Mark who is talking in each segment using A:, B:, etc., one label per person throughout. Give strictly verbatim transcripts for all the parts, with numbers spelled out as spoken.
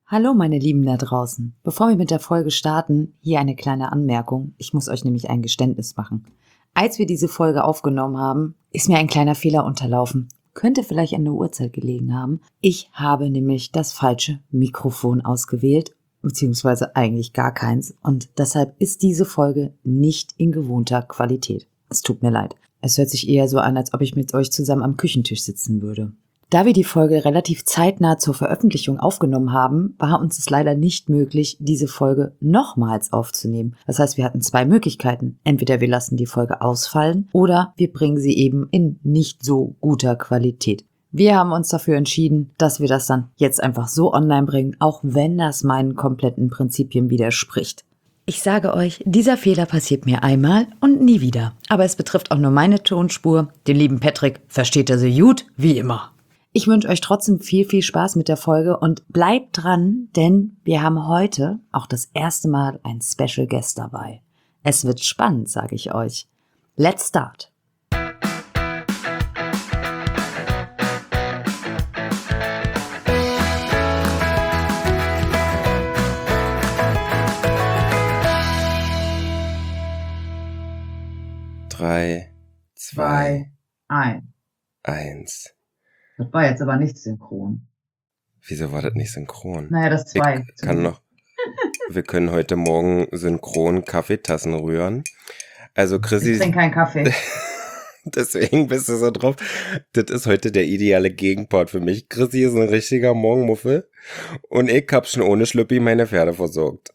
A: Hallo meine Lieben da draußen. Bevor wir mit der Folge starten, hier eine kleine Anmerkung. Ich muss euch nämlich ein Geständnis machen. Als wir diese Folge aufgenommen haben, ist mir ein kleiner Fehler unterlaufen. Könnte vielleicht an der Uhrzeit gelegen haben. Ich habe nämlich das falsche Mikrofon ausgewählt, beziehungsweise eigentlich gar keins. Und deshalb ist diese Folge nicht in gewohnter Qualität. Es tut mir leid. Es hört sich eher so an, als ob ich mit euch zusammen am Küchentisch sitzen würde. Da wir die Folge relativ zeitnah zur Veröffentlichung aufgenommen haben, war uns es leider nicht möglich, diese Folge nochmals aufzunehmen. Das heißt, wir hatten zwei Möglichkeiten. Entweder wir lassen die Folge ausfallen oder wir bringen sie eben in nicht so guter Qualität. Wir haben uns dafür entschieden, dass wir das dann jetzt einfach so online bringen, auch wenn das meinen kompletten Prinzipien widerspricht. Ich sage euch, dieser Fehler passiert mir einmal und nie wieder. Aber es betrifft auch nur meine Tonspur. Den lieben Patrick versteht er so gut wie immer. Ich wünsche euch trotzdem viel, viel Spaß mit der Folge und bleibt dran, denn wir haben heute auch das erste Mal einen Special Guest dabei. Es wird spannend, sage ich euch. Let's start!
B: Drei, zwei, ein. eins.
C: Das war jetzt aber nicht synchron.
B: Wieso war das nicht synchron?
C: Naja, das zwei.
B: Ich kann noch. Wir können heute Morgen synchron Kaffeetassen rühren. Also Chrissy.
C: Ich trinke keinen Kaffee.
B: Deswegen bist du so drauf. Das ist heute der ideale Gegenpart für mich. Chrissy ist ein richtiger Morgenmuffel und ich hab schon ohne Schlüppi meine Pferde versorgt.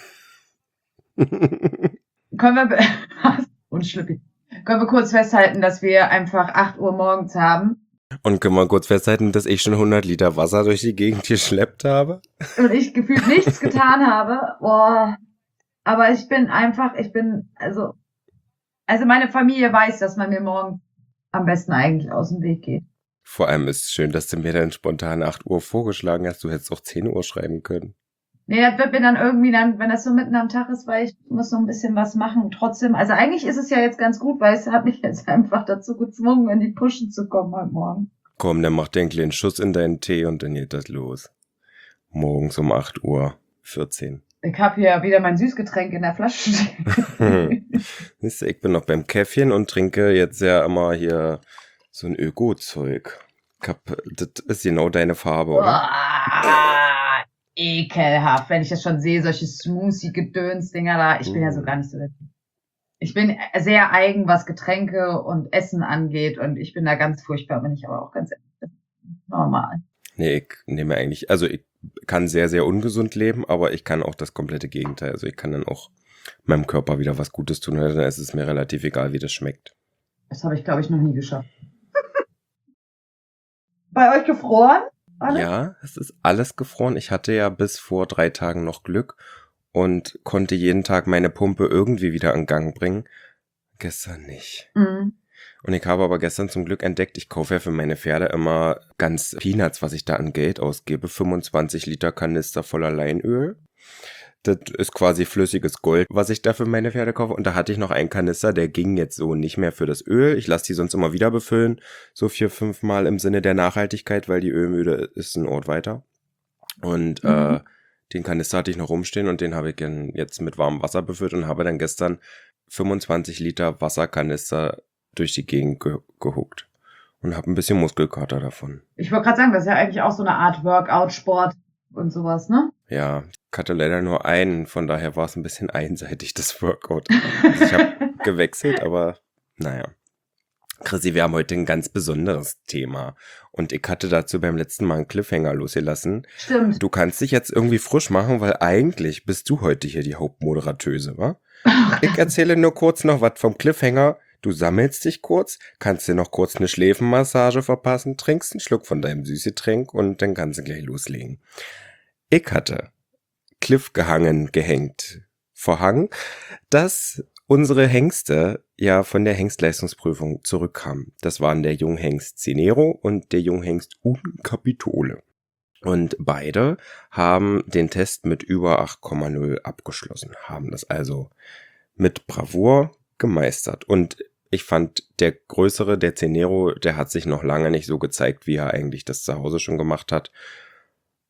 C: Können wir und Schlüppi. Können wir kurz festhalten, dass wir einfach acht Uhr morgens haben?
B: Und können wir kurz festhalten, dass ich schon hundert Liter Wasser durch die Gegend geschleppt habe?
C: Und ich gefühlt nichts getan habe. Boah. Aber ich bin einfach, ich bin, also, also meine Familie weiß, dass man mir morgen am besten eigentlich aus dem Weg geht.
B: Vor allem ist es schön, dass du mir dann spontan acht Uhr vorgeschlagen hast. Du hättest auch zehn Uhr schreiben können.
C: Nee, das wird mir dann irgendwie dann, wenn das so mitten am Tag ist, weil ich muss so ein bisschen was machen. Trotzdem, also eigentlich ist es ja jetzt ganz gut, weil es hat mich jetzt einfach dazu gezwungen, in die Pushen zu kommen heute Morgen.
B: Komm, dann mach dir einen kleinen Schuss in deinen Tee und dann geht das los. Morgens um acht Uhr vierzehn.
C: Ich habe hier wieder mein Süßgetränk in der Flasche stehen.
B: Siehst du, ich bin noch beim Käffchen und trinke jetzt ja immer hier so ein Öko-Zeug. Das ist genau deine Farbe, oder?
C: Boah, ekelhaft, wenn ich das schon sehe, solche Smoothie-Gedöns-Dinger da. Ich bin mm. ja so gar nicht so der Typ. Ich bin sehr eigen, was Getränke und Essen angeht und ich bin da ganz furchtbar, bin ich aber auch ganz ehrlich, normal.
B: Nee, ich nehme eigentlich, also ich kann sehr, sehr ungesund leben, aber ich kann auch das komplette Gegenteil. Also ich kann dann auch meinem Körper wieder was Gutes tun, dann ist es mir relativ egal, wie das schmeckt.
C: Das habe ich, glaube ich, noch nie geschafft. Bei euch gefroren?
B: Alles? Ja, es ist alles gefroren. Ich hatte ja bis vor drei Tagen noch Glück und konnte jeden Tag meine Pumpe irgendwie wieder in Gang bringen. Gestern nicht.
C: Mhm.
B: Und ich habe aber gestern zum Glück entdeckt, ich kaufe ja für meine Pferde immer ganz Peanuts, was ich da an Geld ausgebe. fünfundzwanzig Liter Kanister voller Leinöl. Das ist quasi flüssiges Gold, was ich da für meine Pferde kaufe. Und da hatte ich noch einen Kanister, der ging jetzt so nicht mehr für das Öl. Ich lasse die sonst immer wieder befüllen, so vier, fünf Mal im Sinne der Nachhaltigkeit, weil die Ölmühle ist ein Ort weiter. Und mhm. äh, den Kanister hatte ich noch rumstehen und den habe ich jetzt mit warmem Wasser befüllt und habe dann gestern fünfundzwanzig Liter Wasserkanister durch die Gegend ge- gehuckt und habe ein bisschen Muskelkater davon.
C: Ich wollte gerade sagen, das ist ja eigentlich auch so eine Art Workout-Sport und sowas, ne?
B: Ja, ich hatte leider nur einen, von daher war es ein bisschen einseitig, das Workout. Also ich habe gewechselt, aber naja. Chrissy, wir haben heute ein ganz besonderes Thema und ich hatte dazu beim letzten Mal einen Cliffhanger losgelassen.
C: Stimmt.
B: Du kannst dich jetzt irgendwie frisch machen, weil eigentlich bist du heute hier die Hauptmoderatöse, wa? Ich erzähle nur kurz noch was vom Cliffhanger. Du sammelst dich kurz, kannst dir noch kurz eine Schläfenmassage verpassen, trinkst einen Schluck von deinem Süßgetränk und dann kannst du gleich loslegen. Ich hatte Cliff gehangen, gehängt, verhangen, dass unsere Hengste ja von der Hengstleistungsprüfung zurückkamen. Das waren der Junghengst Cenero und der Junghengst Uncapitole. Und beide haben den Test mit über acht Komma null abgeschlossen, haben das also mit Bravour gemeistert. Und ich fand, der größere, der Cenero, der hat sich noch lange nicht so gezeigt, wie er eigentlich das zu Hause schon gemacht hat.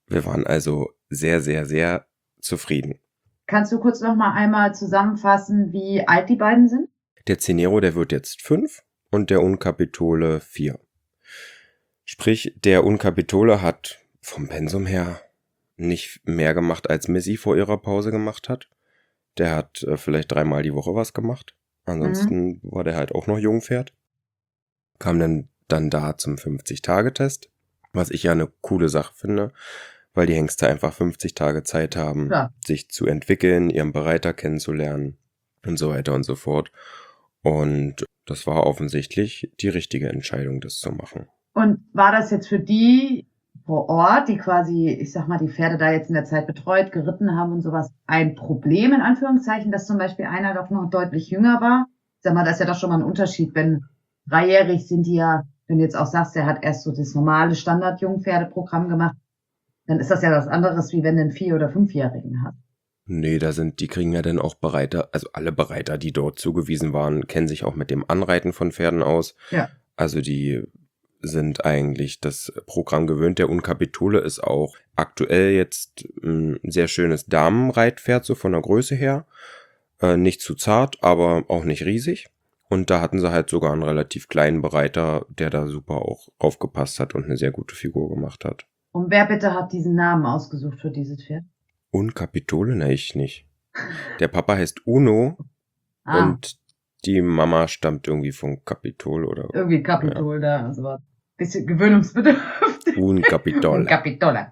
B: Wir waren also sehr, sehr, sehr zufrieden.
C: Kannst du kurz noch mal einmal zusammenfassen, wie alt die beiden sind?
B: Der Cinero, der wird jetzt fünf und der Uncapitole vier. Sprich, der Uncapitole hat vom Pensum her nicht mehr gemacht, als Missy vor ihrer Pause gemacht hat. Der hat äh, vielleicht dreimal die Woche was gemacht. Ansonsten mhm. war der halt auch noch Jungpferd. Kam dann, dann da zum fünfzig-Tage-Test, was ich ja eine coole Sache finde, weil die Hengste einfach fünfzig Tage Zeit haben, ja. sich zu entwickeln, ihren Bereiter kennenzulernen und so weiter und so fort. Und das war offensichtlich die richtige Entscheidung, das zu machen.
C: Und war das jetzt für die vor Ort, die quasi, ich sag mal, die Pferde da jetzt in der Zeit betreut, geritten haben und sowas, ein Problem in Anführungszeichen, dass zum Beispiel einer doch noch deutlich jünger war? Ich sag mal, das ist ja doch schon mal ein Unterschied, wenn dreijährig sind die ja, wenn du jetzt auch sagst, der hat erst so das normale Standard-Jungpferdeprogramm gemacht, dann ist das ja was anderes, wie wenn du einen Vier- oder Fünfjährigen hast.
B: Nee, da sind, die kriegen ja dann auch Bereiter, also alle Bereiter, die dort zugewiesen waren, kennen sich auch mit dem Anreiten von Pferden aus.
C: Ja.
B: Also die sind eigentlich das Programm gewöhnt. Der Uncapitole ist auch aktuell jetzt ein sehr schönes Damenreitpferd, so von der Größe her. Äh, nicht zu zart, aber auch nicht riesig. Und da hatten sie halt sogar einen relativ kleinen Bereiter, der da super auch aufgepasst hat und eine sehr gute Figur gemacht hat.
C: Und wer bitte hat diesen Namen ausgesucht für dieses Pferd?
B: Uncapitole? Ne, ich nicht. Der Papa heißt Uno
C: ah.
B: und die Mama stammt irgendwie vom Kapitol oder...
C: Irgendwie Kapitol ja. da, also war ein bisschen gewöhnungsbedürftig.
B: Uncapitole.
C: Uncapitole.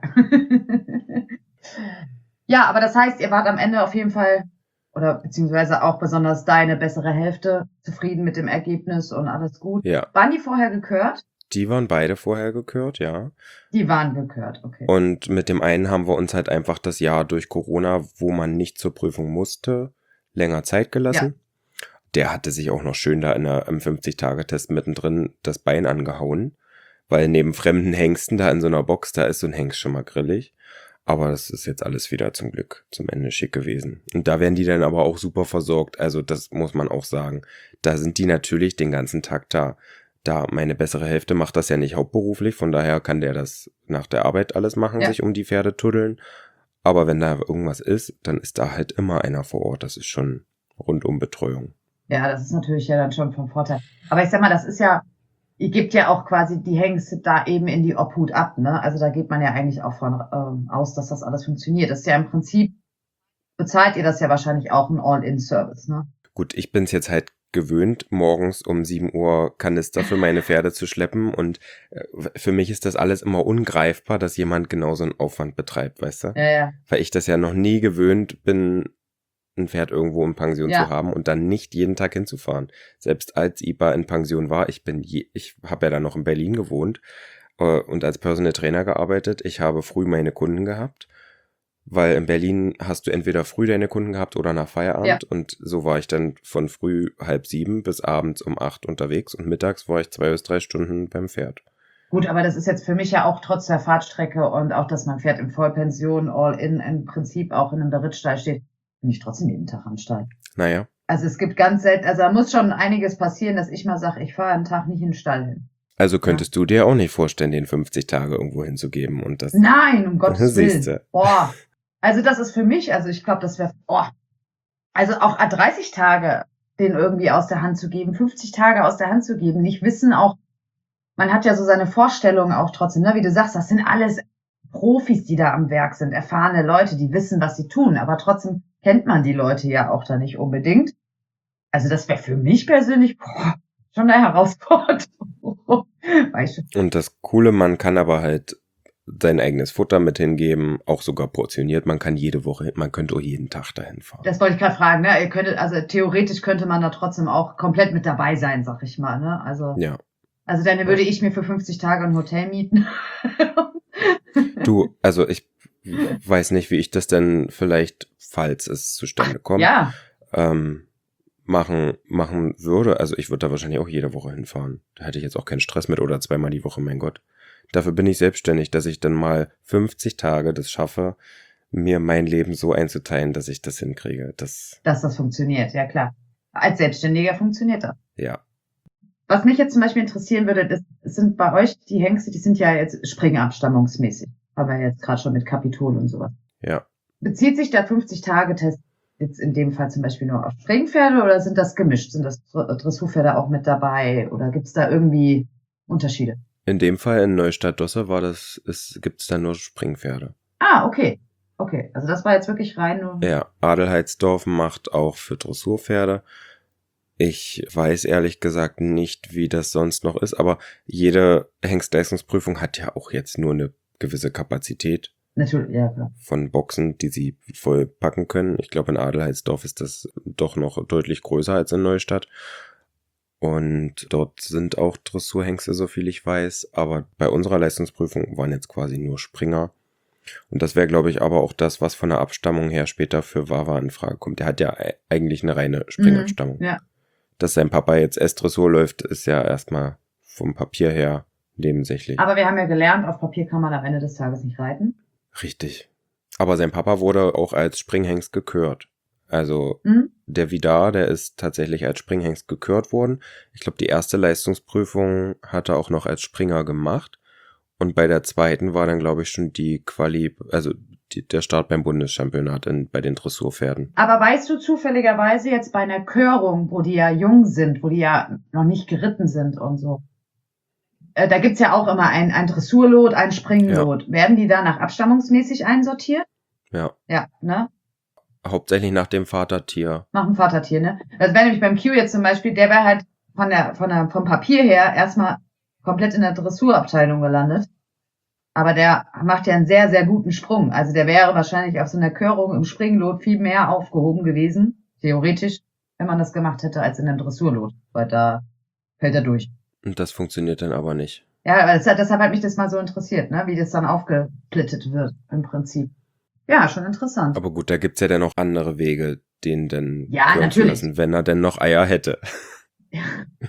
C: Ja, aber das heißt, ihr wart am Ende auf jeden Fall, oder beziehungsweise auch besonders deine bessere Hälfte, zufrieden mit dem Ergebnis und alles gut.
B: Ja.
C: Waren die vorher gekürt?
B: Die waren beide vorher gekürt, ja.
C: Die waren gekürt, okay.
B: Und mit dem einen haben wir uns halt einfach das Jahr durch Corona, wo man nicht zur Prüfung musste, länger Zeit gelassen. Ja. Der hatte sich auch noch schön da in der, im fünfzig-Tage-Test mittendrin das Bein angehauen, weil neben fremden Hengsten da in so einer Box, da ist so ein Hengst schon mal grillig. Aber das ist jetzt alles wieder zum Glück zum Ende schick gewesen. Und da werden die dann aber auch super versorgt. Also das muss man auch sagen. Da sind die natürlich den ganzen Tag da. Da meine bessere Hälfte macht das ja nicht hauptberuflich, von daher kann der das nach der Arbeit alles machen, ja. sich um die Pferde tuddeln. Aber wenn da irgendwas ist, dann ist da halt immer einer vor Ort. Das ist schon rundum Betreuung.
C: Ja, das ist natürlich ja dann schon vom Vorteil. Aber ich sag mal, das ist ja, ihr gebt ja auch quasi die Hengste da eben in die Obhut ab, ne? Also da geht man ja eigentlich auch von ähm, aus, dass das alles funktioniert. Das ist ja im Prinzip, bezahlt ihr das ja wahrscheinlich auch ein All-In-Service, ne?
B: Gut, ich bin's jetzt halt gewöhnt, morgens um sieben Uhr Kanister für meine Pferde zu schleppen und äh, für mich ist das alles immer ungreifbar, dass jemand genauso einen Aufwand betreibt, weißt du?
C: Ja, ja.
B: Weil ich das ja noch nie gewöhnt bin, ein Pferd irgendwo in Pension ja. zu haben und dann nicht jeden Tag hinzufahren. Selbst als I B A in Pension war, ich bin je, ich habe ja dann noch in Berlin gewohnt äh, und als Personal Trainer gearbeitet. Ich habe früh meine Kunden gehabt, weil in Berlin hast du entweder früh deine Kunden gehabt oder nach Feierabend ja. und so war ich dann von früh halb sieben bis abends um acht unterwegs und mittags war ich zwei bis drei Stunden beim Pferd.
C: Gut, aber das ist jetzt für mich ja auch trotz der Fahrtstrecke und auch, dass mein Pferd in Vollpension, All-In, im Prinzip auch in einem Berittstall steht, bin ich trotzdem jeden Tag am Stall.
B: Naja.
C: Also es gibt ganz selten, also da muss schon einiges passieren, dass ich mal sage, ich fahre einen Tag nicht in den Stall hin.
B: Also könntest ja. du dir auch nicht vorstellen, den fünfzig Tage irgendwo hinzugeben und das...
C: Nein, um Gottes Willen.
B: Siehste.
C: Boah. Also das ist für mich, also ich glaube, das wäre, oh, also auch dreißig Tage den irgendwie aus der Hand zu geben, fünfzig Tage aus der Hand zu geben, nicht wissen auch, man hat ja so seine Vorstellungen auch trotzdem, ne? Wie du sagst, das sind alles Profis, die da am Werk sind, erfahrene Leute, die wissen, was sie tun, aber trotzdem kennt man die Leute ja auch da nicht unbedingt. Also das wäre für mich persönlich boah, schon eine Herausforderung. Weißt du?
B: Und das Coole, man kann aber halt sein eigenes Futter mit hingeben, auch sogar portioniert. Man kann jede Woche, man könnte auch jeden Tag dahin fahren.
C: Das wollte ich gerade fragen, ne? Ihr könntet, also theoretisch könnte man da trotzdem auch komplett mit dabei sein, sag ich mal, ne? Also,
B: ja.
C: Also dann würde ich mir für fünfzig Tage ein Hotel mieten.
B: Du, also ich weiß nicht, wie ich das denn vielleicht, falls es zustande kommt,
C: ja.
B: ähm, machen, machen würde. Also ich würde da wahrscheinlich auch jede Woche hinfahren. Da hätte ich jetzt auch keinen Stress mit oder zweimal die Woche, mein Gott. Dafür bin ich selbstständig, dass ich dann mal fünfzig Tage das schaffe, mir mein Leben so einzuteilen, dass ich das hinkriege. Das,
C: dass das funktioniert, ja klar. Als Selbstständiger funktioniert das.
B: Ja.
C: Was mich jetzt zum Beispiel interessieren würde, das sind bei euch die Hengste, die sind ja jetzt springabstammungsmäßig. Aber jetzt gerade schon mit Kapitol und sowas.
B: Ja.
C: Bezieht sich der fünfzig-Tage-Test jetzt in dem Fall zum Beispiel nur auf Springpferde oder sind das gemischt? Sind das Dressurpferde auch mit dabei oder gibt es da irgendwie Unterschiede?
B: In dem Fall in Neustadt-Dosse war das, es gibt's da nur Springpferde.
C: Ah, okay. Okay, also das war jetzt wirklich rein nur...
B: Ja, Adelheidsdorf macht auch für Dressurpferde. Ich weiß ehrlich gesagt nicht, wie das sonst noch ist, aber jede Hengstleistungsprüfung hat ja auch jetzt nur eine gewisse Kapazität.
C: Natürlich, ja, klar.
B: Von Boxen, die sie voll packen können. Ich glaube, in Adelheidsdorf ist das doch noch deutlich größer als in Neustadt. Und dort sind auch Dressurhengste, so viel ich weiß. Aber bei unserer Leistungsprüfung waren jetzt quasi nur Springer. Und das wäre, glaube ich, aber auch das, was von der Abstammung her später für Wawa in Frage kommt. Der hat ja eigentlich eine reine Springabstammung.
C: Mhm, ja.
B: Dass sein Papa jetzt S-Dressur läuft, ist ja erstmal vom Papier her nebensächlich.
C: Aber wir haben ja gelernt, auf Papier kann man am Ende des Tages nicht reiten.
B: Richtig. Aber sein Papa wurde auch als Springhengst gekürt. Also
C: Mhm.
B: der Vidar, der ist tatsächlich als Springhengst gekürt worden. Ich glaube, die erste Leistungsprüfung hat er auch noch als Springer gemacht. Und bei der zweiten war dann, glaube ich, schon die Quali, also die, der Start beim Bundeschampionat in, bei den Dressurpferden.
C: Aber weißt du zufälligerweise jetzt bei einer Körung, wo die ja jung sind, wo die ja noch nicht geritten sind und so, äh, da gibt's ja auch immer ein, ein Dressurlot, ein Springlot. Ja. Werden die da nach abstammungsmäßig einsortiert?
B: Ja.
C: Ja, ne?
B: Hauptsächlich nach dem Vatertier.
C: Nach dem Vatertier, ne? Das wäre nämlich beim Q jetzt zum Beispiel, der wäre halt von der, von der, vom Papier her erstmal komplett in der Dressurabteilung gelandet. Aber der macht ja einen sehr, sehr guten Sprung. Also der wäre wahrscheinlich auf so einer Körung im Springlot viel mehr aufgehoben gewesen, theoretisch, wenn man das gemacht hätte, als in einem Dressurlot. Weil da fällt er durch.
B: Und das funktioniert dann aber nicht.
C: Ja, aber das, deshalb hat mich das mal so interessiert, ne? Wie das dann aufgesplittet wird im Prinzip. Ja, schon interessant.
B: Aber gut, da gibt's ja dann noch andere Wege, den dann
C: ja,
B: küren zu lassen, wenn er denn noch Eier hätte.
C: Ja.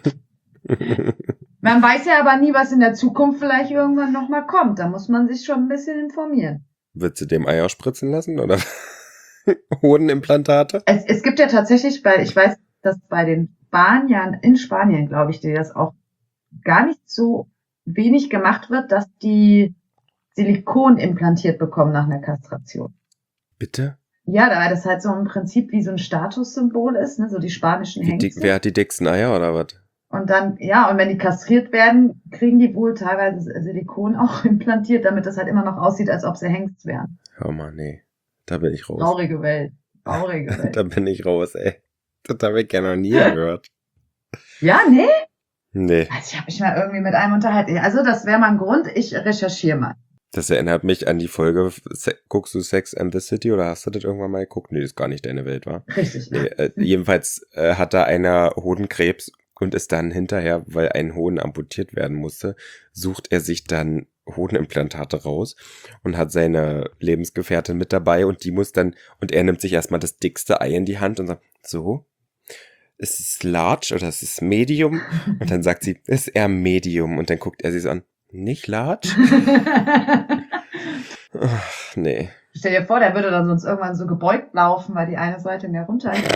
C: Man weiß ja aber nie, was in der Zukunft vielleicht irgendwann nochmal kommt. Da muss man sich schon ein bisschen informieren.
B: Würdest du dem Eier spritzen lassen oder Hodenimplantate?
C: Es, es gibt ja tatsächlich, weil ich weiß, dass bei den Spaniern, in Spanien, glaube ich, die das auch gar nicht so wenig gemacht wird, dass die Silikon implantiert bekommen nach einer Kastration.
B: Bitte?
C: Ja, da das halt so im Prinzip wie so ein Statussymbol ist, ne, so die spanischen
B: Wie
C: Hengste.
B: dick, wer hat die dicksten Eier oder was?
C: Und dann, ja, und wenn die kastriert werden, kriegen die wohl teilweise Silikon auch implantiert, damit das halt immer noch aussieht, als ob sie Hengst wären.
B: Hör mal, nee. Da bin ich raus.
C: Traurige Welt. Traurige Welt.
B: Da bin ich raus, ey. Das habe ich ja noch nie gehört.
C: Ja, nee?
B: Nee.
C: Also ich habe mich mal irgendwie mit einem unterhalten. Also das wäre mal ein Grund, ich recherchiere mal.
B: Das erinnert mich an die Folge, guckst du Sex and the City oder hast du das irgendwann mal geguckt? Nee, das ist gar nicht deine Welt, war.
C: Richtig.
B: Nee, äh, jedenfalls äh, hat da einer Hodenkrebs und ist dann hinterher, weil ein Hoden amputiert werden musste, sucht er sich dann Hodenimplantate raus und hat seine Lebensgefährtin mit dabei und die muss dann, und er nimmt sich erstmal das dickste Ei in die Hand und sagt, so, ist es large oder ist es medium? Und dann sagt sie, ist eher medium und dann guckt er sie so an, nicht large? Ach, nee.
C: Stell dir vor, der würde dann sonst irgendwann so gebeugt laufen, weil die eine Seite mehr runter ist.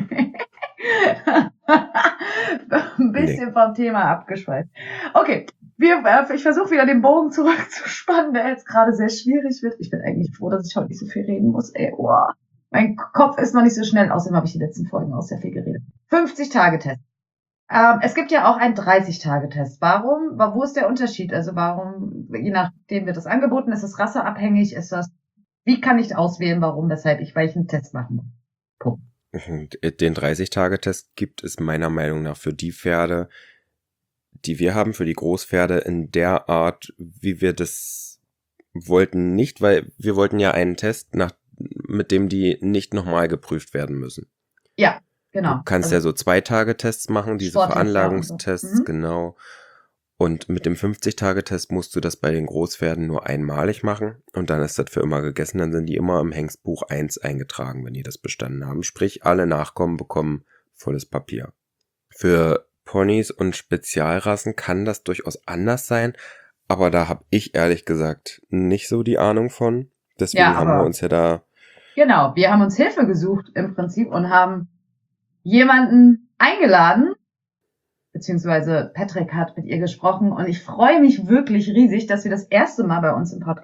C: Ein bisschen nee. Vom Thema abgeschweift. Okay, wir, äh, ich versuche wieder den Bogen zurückzuspannen, der jetzt gerade sehr schwierig wird. Ich bin eigentlich froh, dass ich heute nicht so viel reden muss. Ey, oh. Mein Kopf ist noch nicht so schnell, außerdem habe ich die letzten Folgen auch sehr viel geredet. fünfzig-Tage-Test. Ähm, es gibt ja auch einen dreißig-Tage-Test. Warum? Wo ist der Unterschied? Also warum, je nachdem wird das angeboten, ist es rasseabhängig, ist das, wie kann ich auswählen, warum, weshalb ich welchen Test machen muss? Punkt.
B: Den dreißig-Tage-Test gibt es meiner Meinung nach für die Pferde, die wir haben, für die Großpferde in der Art, wie wir das wollten, nicht, weil wir wollten ja einen Test, nach, mit dem die nicht nochmal geprüft werden müssen.
C: Ja, genau.
B: Du kannst also ja so Zwei-Tage-Tests machen, diese Veranlagungstests, so. mhm. genau. Und mit dem fünfzig-Tage-Test musst du das bei den Großpferden nur einmalig machen und dann ist das für immer gegessen. Dann sind die immer im Hengstbuch eins eingetragen, wenn die das bestanden haben. Sprich, alle Nachkommen bekommen volles Papier. Für Ponys und Spezialrassen kann das durchaus anders sein, aber da habe ich ehrlich gesagt nicht so die Ahnung von. Deswegen ja, haben wir uns ja da...
C: Genau, wir haben uns Hilfe gesucht im Prinzip und haben jemanden eingeladen, beziehungsweise Patrick hat mit ihr gesprochen und ich freue mich wirklich riesig, dass wir das erste Mal bei uns im Podcast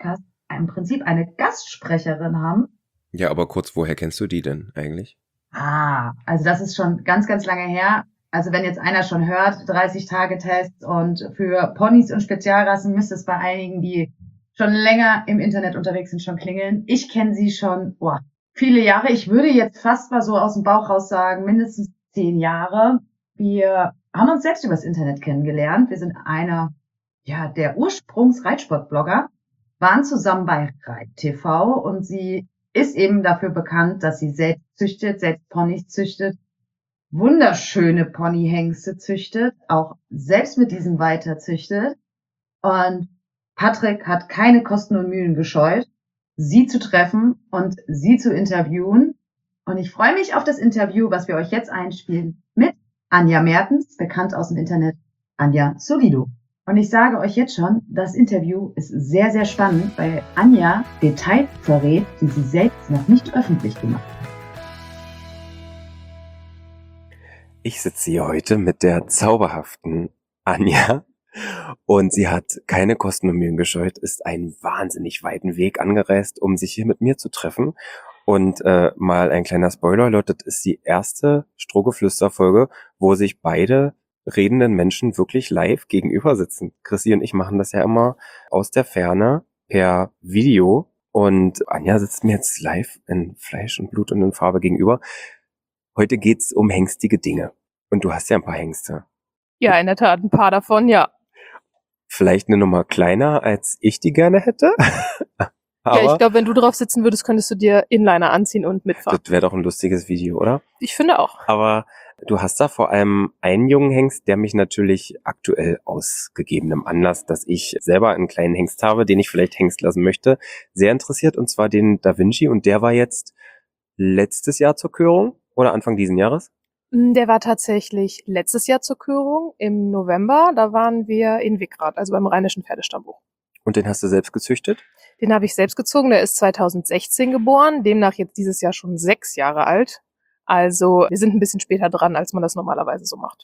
C: im Prinzip eine Gastsprecherin haben.
B: Ja, aber kurz, woher kennst du die denn eigentlich?
C: Ah, also das ist schon ganz, ganz lange her. Also wenn jetzt einer schon hört, dreißig-Tage-Test und für Ponys und Spezialrassen müsste es bei einigen, die schon länger im Internet unterwegs sind, schon klingeln. Ich kenne sie schon, oh, viele Jahre. Ich würde jetzt fast mal so aus dem Bauch raus sagen, mindestens zehn Jahre. Wir haben uns selbst übers Internet kennengelernt. Wir sind einer, ja, der Ursprungs-Reitsport-Blogger, waren zusammen bei Reit T V und sie ist eben dafür bekannt, dass sie selbst züchtet, selbst Ponys züchtet, wunderschöne Ponyhengste züchtet, auch selbst mit diesen weiter züchtet. Und Patrick hat keine Kosten und Mühen gescheut, sie zu treffen und sie zu interviewen. Und ich freue mich auf das Interview, was wir euch jetzt einspielen, mit Anja Mertens, bekannt aus dem Internet, Anja Solido. Und ich sage euch jetzt schon, das Interview ist sehr, sehr spannend, weil Anja Details verrät, die sie selbst noch nicht öffentlich gemacht hat.
B: Ich sitze hier heute mit der zauberhaften Anja und sie hat keine Kosten und Mühen gescheut, ist einen wahnsinnig weiten Weg angereist, um sich hier mit mir zu treffen. Und äh, mal ein kleiner Spoiler, Leute, das ist die erste Strohgeflüster-Folge, wo sich beide redenden Menschen wirklich live gegenüber sitzen. Chrissy und ich machen das ja immer aus der Ferne per Video und Anja sitzt mir jetzt live in Fleisch und Blut und in Farbe gegenüber. Heute geht's um hengstige Dinge. Und du hast ja ein paar Hengste.
D: Ja, in der Tat, ein paar davon, ja.
B: Vielleicht eine Nummer kleiner, als ich die gerne hätte. Aber
D: ja, ich glaube, wenn du drauf sitzen würdest, könntest du dir Inliner anziehen und mitfahren.
B: Das wäre doch ein lustiges Video, oder?
D: Ich finde auch.
B: Aber du hast da vor allem einen jungen Hengst, der mich natürlich aktuell aus gegebenem Anlass, dass ich selber einen kleinen Hengst habe, den ich vielleicht Hengst lassen möchte, sehr interessiert, und zwar den Da Vinci. Und der war jetzt letztes Jahr zur Körung oder Anfang diesen Jahres?
D: Der war tatsächlich letztes Jahr zur Körung im November. Da waren wir in Wickrath, also beim Rheinischen Pferdestammbuch.
B: Und den hast du selbst gezüchtet?
D: Den habe ich selbst gezogen. Der ist zweitausendsechzehn geboren, demnach jetzt dieses Jahr schon sechs Jahre alt. Also wir sind ein bisschen später dran, als man das normalerweise so macht.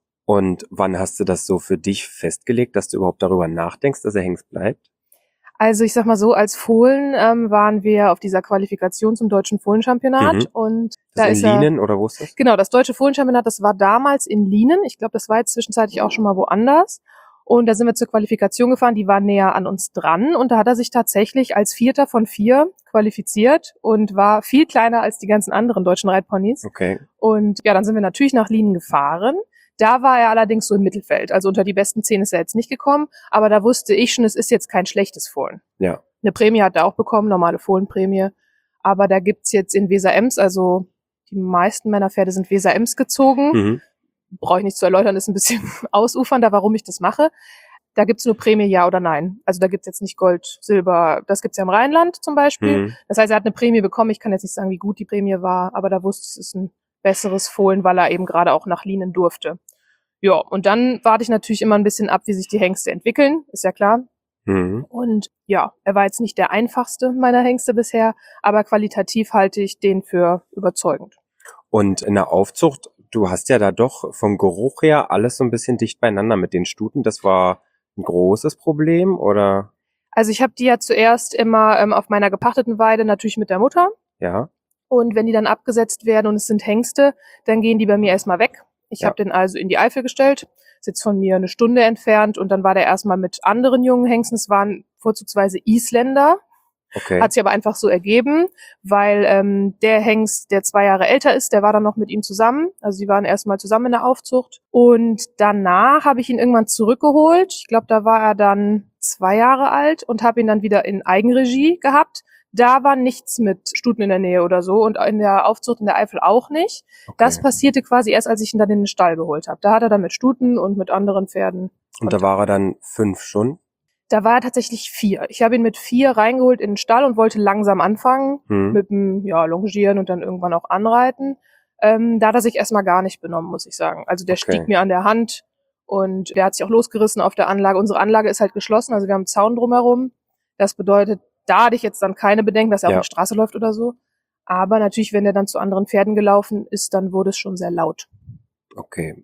B: Und wann hast du das so für dich festgelegt, dass du überhaupt darüber nachdenkst, dass er Hengst bleibt?
D: Also ich sag mal so, als Fohlen ähm, waren wir auf dieser Qualifikation zum deutschen Fohlenchampionat.
B: Mhm.
D: Und
B: das
D: da
B: in
D: ist
B: Lienen
D: er,
B: oder wo ist das?
D: Genau, das deutsche Fohlenchampionat, das war damals in Lienen. Ich glaube, das war jetzt zwischenzeitlich auch schon mal woanders. Und da sind wir zur Qualifikation gefahren, die war näher an uns dran. Und da hat er sich tatsächlich als Vierter von vier qualifiziert und war viel kleiner als die ganzen anderen deutschen Reitponys.
B: Okay.
D: Und ja, dann sind wir natürlich nach Lienen gefahren. Da war er allerdings so im Mittelfeld. Also unter die besten zehn ist er jetzt nicht gekommen. Aber da wusste ich schon, es ist jetzt kein schlechtes Fohlen.
B: Ja.
D: Eine Prämie hat er auch bekommen, normale Fohlenprämie. Aber da gibt's jetzt in Weser-Ems, also die meisten meiner Pferde sind Weser-Ems gezogen.
B: Mhm.
D: Brauche ich nicht zu erläutern, ist ein bisschen ausufernder, warum ich das mache. Da gibt's nur Prämie, ja oder nein. Also da gibt's jetzt nicht Gold, Silber, das gibt's ja im Rheinland zum Beispiel.
B: Mhm.
D: Das heißt, er hat eine Prämie bekommen. Ich kann jetzt nicht sagen, wie gut die Prämie war, aber da wusste ich, es ist ein besseres Fohlen, weil er eben gerade auch nach Lienen durfte. Ja, und dann warte ich natürlich immer ein bisschen ab, wie sich die Hengste entwickeln, ist ja klar.
B: Mhm.
D: Und ja, er war jetzt nicht der einfachste meiner Hengste bisher, aber qualitativ halte ich den für überzeugend.
B: Und in der Aufzucht, du hast ja da doch vom Geruch her alles so ein bisschen dicht beieinander mit den Stuten. Das war ein großes Problem, oder?
D: Also ich habe die ja zuerst immer ähm, auf meiner gepachteten Weide natürlich mit der Mutter.
B: Ja.
D: Und wenn die dann abgesetzt werden und es sind Hengste, dann gehen die bei mir erstmal weg. Ich
B: Ja.
D: habe den also in die Eifel gestellt, ist jetzt von mir eine Stunde entfernt, und dann war der erstmal mit anderen jungen Hengsten. Es waren vorzugsweise Isländer.
B: Okay.
D: Hat sich aber einfach so ergeben, weil ähm, der Hengst, der zwei Jahre älter ist, der war dann noch mit ihm zusammen. Also sie waren erstmal zusammen in der Aufzucht. Und danach habe ich ihn irgendwann zurückgeholt. Ich glaube, da war er dann zwei Jahre alt und habe ihn dann wieder in Eigenregie gehabt. Da war nichts mit Stuten in der Nähe oder so, und in der Aufzucht in der Eifel auch nicht.
B: Okay.
D: Das passierte quasi erst, als ich ihn dann in den Stall geholt habe. Da hat er dann mit Stuten und mit anderen Pferden.
B: Und da war er dann fünf schon?
D: Da war er tatsächlich vier. Ich habe ihn mit vier reingeholt in den Stall und wollte langsam anfangen
B: Hm.
D: mit dem ja, Longieren und dann irgendwann auch Anreiten. Ähm, da hat er sich erstmal gar nicht benommen, muss ich sagen. Also der
B: Okay.
D: stieg mir an der Hand und der hat sich auch losgerissen auf der Anlage. Unsere Anlage ist halt geschlossen, also wir haben einen Zaun drumherum. Das bedeutet, da hatte ich jetzt dann keine Bedenken, dass er
B: Ja.
D: auf der Straße läuft oder so. Aber natürlich, wenn der dann zu anderen Pferden gelaufen ist, dann wurde es schon sehr laut.
B: Okay.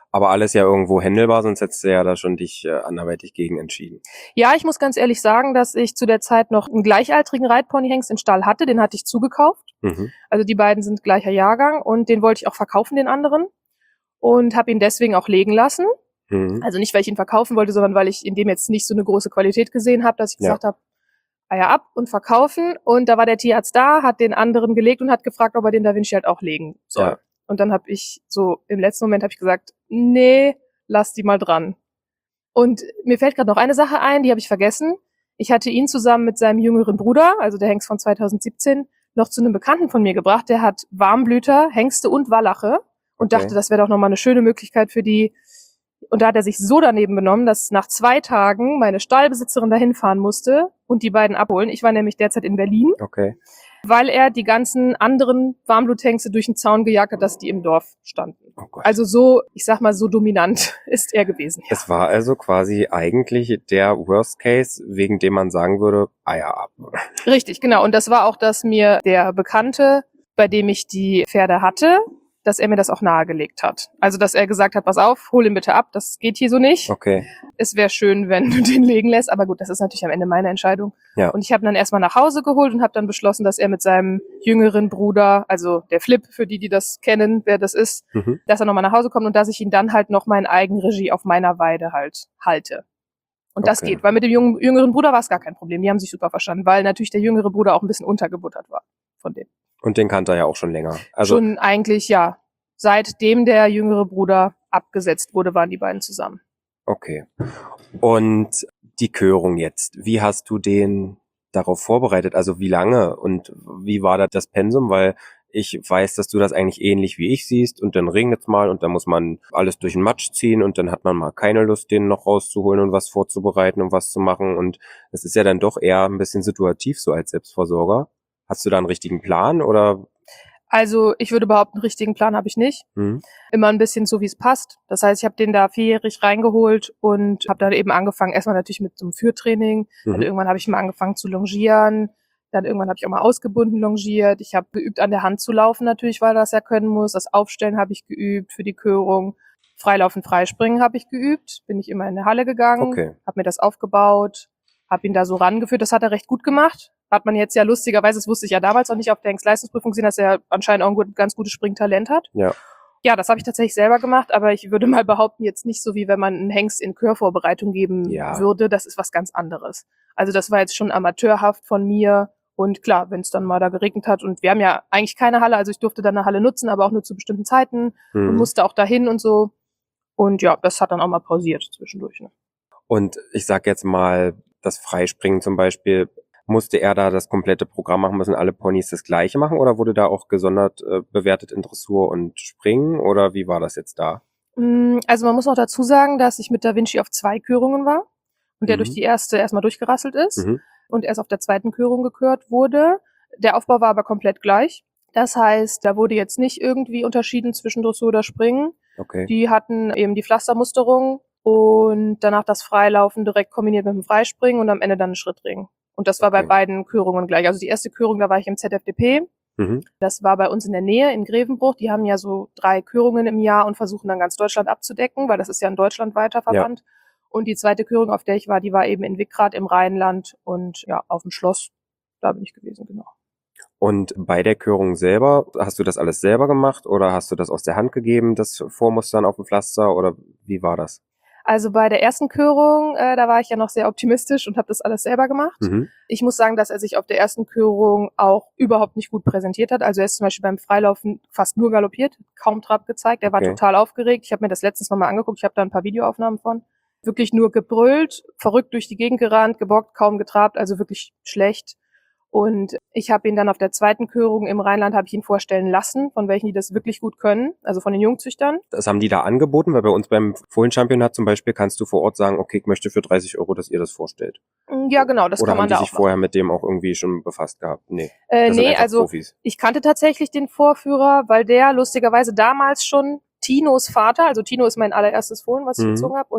B: Aber alles ja irgendwo händelbar, sonst hättest du ja da schon dich äh, anderweitig gegen entschieden.
D: Ja, ich muss ganz ehrlich sagen, dass ich zu der Zeit noch einen gleichaltrigen Reitponyhengst in Stall hatte. Den hatte ich zugekauft.
B: Mhm.
D: Also die beiden sind gleicher Jahrgang und den wollte ich auch verkaufen, den anderen. Und habe ihn deswegen auch legen lassen.
B: Mhm.
D: Also nicht, weil ich ihn verkaufen wollte, sondern weil ich in dem jetzt nicht so eine große Qualität gesehen habe, dass ich
B: Ja.
D: gesagt habe, Eier ab und verkaufen. Und da war der Tierarzt da, hat den anderen gelegt und hat gefragt, ob er den Da Vinci halt auch legen soll.
B: Ja.
D: Und dann habe ich so, im letzten Moment habe ich gesagt, nee, lass die mal dran. Und mir fällt gerade noch eine Sache ein, die habe ich vergessen. Ich hatte ihn zusammen mit seinem jüngeren Bruder, also der Hengst von zweitausendsiebzehn, noch zu einem Bekannten von mir gebracht. Der hat Warmblüter, Hengste und Wallache und
B: Okay.
D: dachte, das wäre doch nochmal eine schöne Möglichkeit für die. Und da hat er sich so daneben benommen, dass nach zwei Tagen meine Stallbesitzerin dahin fahren musste und die beiden abholen. Ich war nämlich derzeit in Berlin,
B: Okay.
D: weil er die ganzen anderen Warmbluthengste durch den Zaun gejagt hat, dass die im Dorf standen.
B: Oh Gott.
D: Also so, ich sag mal, so dominant ist er gewesen. Ja.
B: Es war also quasi eigentlich der Worst Case, wegen dem man sagen würde, Eier ab.
D: Richtig, genau. Und das war auch, dass mir der Bekannte, bei dem ich die Pferde hatte, dass er mir das auch nahegelegt hat. Also, dass er gesagt hat, pass auf, hol ihn bitte ab, das geht hier so nicht.
B: Okay.
D: Es wäre schön, wenn du den legen lässt, aber gut, das ist natürlich am Ende meine Entscheidung.
B: Ja.
D: Und ich habe ihn dann erstmal nach Hause geholt und habe dann beschlossen, dass er mit seinem jüngeren Bruder, also der Flip, für die, die das kennen, wer das ist,
B: Mhm.
D: dass er nochmal nach Hause kommt und dass ich ihn dann halt noch mal in Eigenregie auf meiner Weide halt halte. Und das
B: Okay.
D: geht, weil mit dem jungen, jüngeren Bruder war es gar kein Problem. Die haben sich super verstanden, weil natürlich der jüngere Bruder auch ein bisschen untergebuttert war von dem.
B: Und den kannte er ja auch schon länger. Also
D: Schon eigentlich, ja, seitdem der jüngere Bruder abgesetzt wurde, waren die beiden zusammen.
B: okay. Und die Körung jetzt, wie hast du den darauf vorbereitet? Also wie lange und wie war da das Pensum? Weil ich weiß, dass du das eigentlich ähnlich wie ich siehst und dann regnet's mal und dann muss man alles durch den Matsch ziehen und dann hat man mal keine Lust, den noch rauszuholen und was vorzubereiten und was zu machen und das ist ja dann doch eher ein bisschen situativ so als Selbstversorger. Hast du da einen richtigen Plan oder?
D: Also ich würde behaupten, einen richtigen Plan habe ich nicht.
B: Hm?
D: Immer ein bisschen so, wie es passt. Das heißt, ich habe den da vierjährig reingeholt und habe dann eben angefangen, erstmal natürlich mit so einem Führtraining. Dann
B: Mhm.
D: irgendwann habe ich mal angefangen zu longieren. Dann irgendwann habe ich auch mal ausgebunden longiert. Ich habe geübt, an der Hand zu laufen natürlich, weil das ja können muss. Das Aufstellen habe ich geübt für die Körung. Freilaufen, Freispringen habe ich geübt. Bin ich immer in der Halle gegangen,
B: Okay.
D: habe mir das aufgebaut, habe ihn da so rangeführt. Das hat er recht gut gemacht. Hat man jetzt ja lustigerweise, das wusste ich ja damals noch nicht auf der Hengstleistungsprüfung gesehen, dass er anscheinend auch ein gut, ganz gutes Springtalent hat.
B: Ja.
D: Ja, das habe ich tatsächlich selber gemacht, aber ich würde mal behaupten, jetzt nicht so, wie wenn man einen Hengst in Körvorbereitung geben
B: Ja.
D: würde. Das ist was ganz anderes. Also das war jetzt schon amateurhaft von mir. Und klar, wenn es dann mal da geregnet hat und wir haben ja eigentlich keine Halle, also ich durfte dann eine Halle nutzen, aber auch nur zu bestimmten Zeiten und
B: Hm.
D: musste auch dahin und so. Und ja, das hat dann auch mal pausiert zwischendurch. Ne?
B: Und ich sag jetzt mal, das Freispringen zum Beispiel, musste er da das komplette Programm machen, müssen alle Ponys das gleiche machen oder wurde da auch gesondert äh, bewertet in Dressur und Springen oder wie war das jetzt da?
D: Mm, Also man muss noch dazu sagen, dass ich mit Da Vinci auf zwei Körungen war und der
B: Mhm.
D: durch die erste erstmal durchgerasselt ist
B: Mhm.
D: und erst auf der zweiten Körung gekürt wurde. Der Aufbau war aber komplett gleich. Das heißt, da wurde jetzt nicht irgendwie unterschieden zwischen Dressur oder Springen.
B: Okay.
D: Die hatten eben die Pflastermusterung und danach das Freilaufen direkt kombiniert mit dem Freispringen und am Ende dann ein Schrittring. Und das war bei
B: Okay.
D: beiden Körungen gleich. Also die erste Körung, da war ich im Z F D P.
B: Mhm.
D: Das war bei uns in der Nähe in Grevenbruch. Die haben ja so drei Körungen im Jahr und versuchen dann ganz Deutschland abzudecken, weil das ist ja ein deutschlandweiter Verband. Und die zweite Körung, auf der ich war, die war eben in Wickrath im Rheinland und ja, auf dem Schloss. Da bin ich gewesen, genau.
B: Und bei der Körung selber, hast du das alles selber gemacht oder hast du das aus der Hand gegeben, das Vormustern auf dem Pflaster oder wie war das?
D: Also bei der ersten Körung, äh, da war ich ja noch sehr optimistisch und habe das alles selber gemacht.
B: Mhm.
D: Ich muss sagen, dass er sich auf der ersten Körung auch überhaupt nicht gut präsentiert hat. Also er ist zum Beispiel beim Freilaufen fast nur galoppiert, kaum Trab gezeigt. Er war
B: Okay.
D: total aufgeregt. Ich habe mir das letztens nochmal angeguckt. Ich habe da ein paar Videoaufnahmen von. Wirklich nur gebrüllt, verrückt durch die Gegend gerannt, gebockt, kaum getrabt, also wirklich schlecht. Und ich habe ihn dann auf der zweiten Körung im Rheinland habe ich ihn vorstellen lassen, von welchen die das wirklich gut können, also von den Jungzüchtern.
B: Das haben die da angeboten, weil bei uns beim Fohlenchampionat zum Beispiel kannst du vor Ort sagen, okay, ich möchte für dreißig Euro, dass ihr das vorstellt.
D: Ja, genau, das
B: Oder
D: kann man
B: haben die
D: da
B: sich
D: auch
B: vorher mit dem auch irgendwie schon befasst gehabt? Nee,
D: Äh,
B: das sind
D: nee,
B: einfach
D: also
B: Profis.
D: ich kannte tatsächlich den Vorführer, weil der lustigerweise damals schon Tinos Vater, also Tino ist mein allererstes Fohlen, was ich
B: Mhm.
D: gezogen habe, und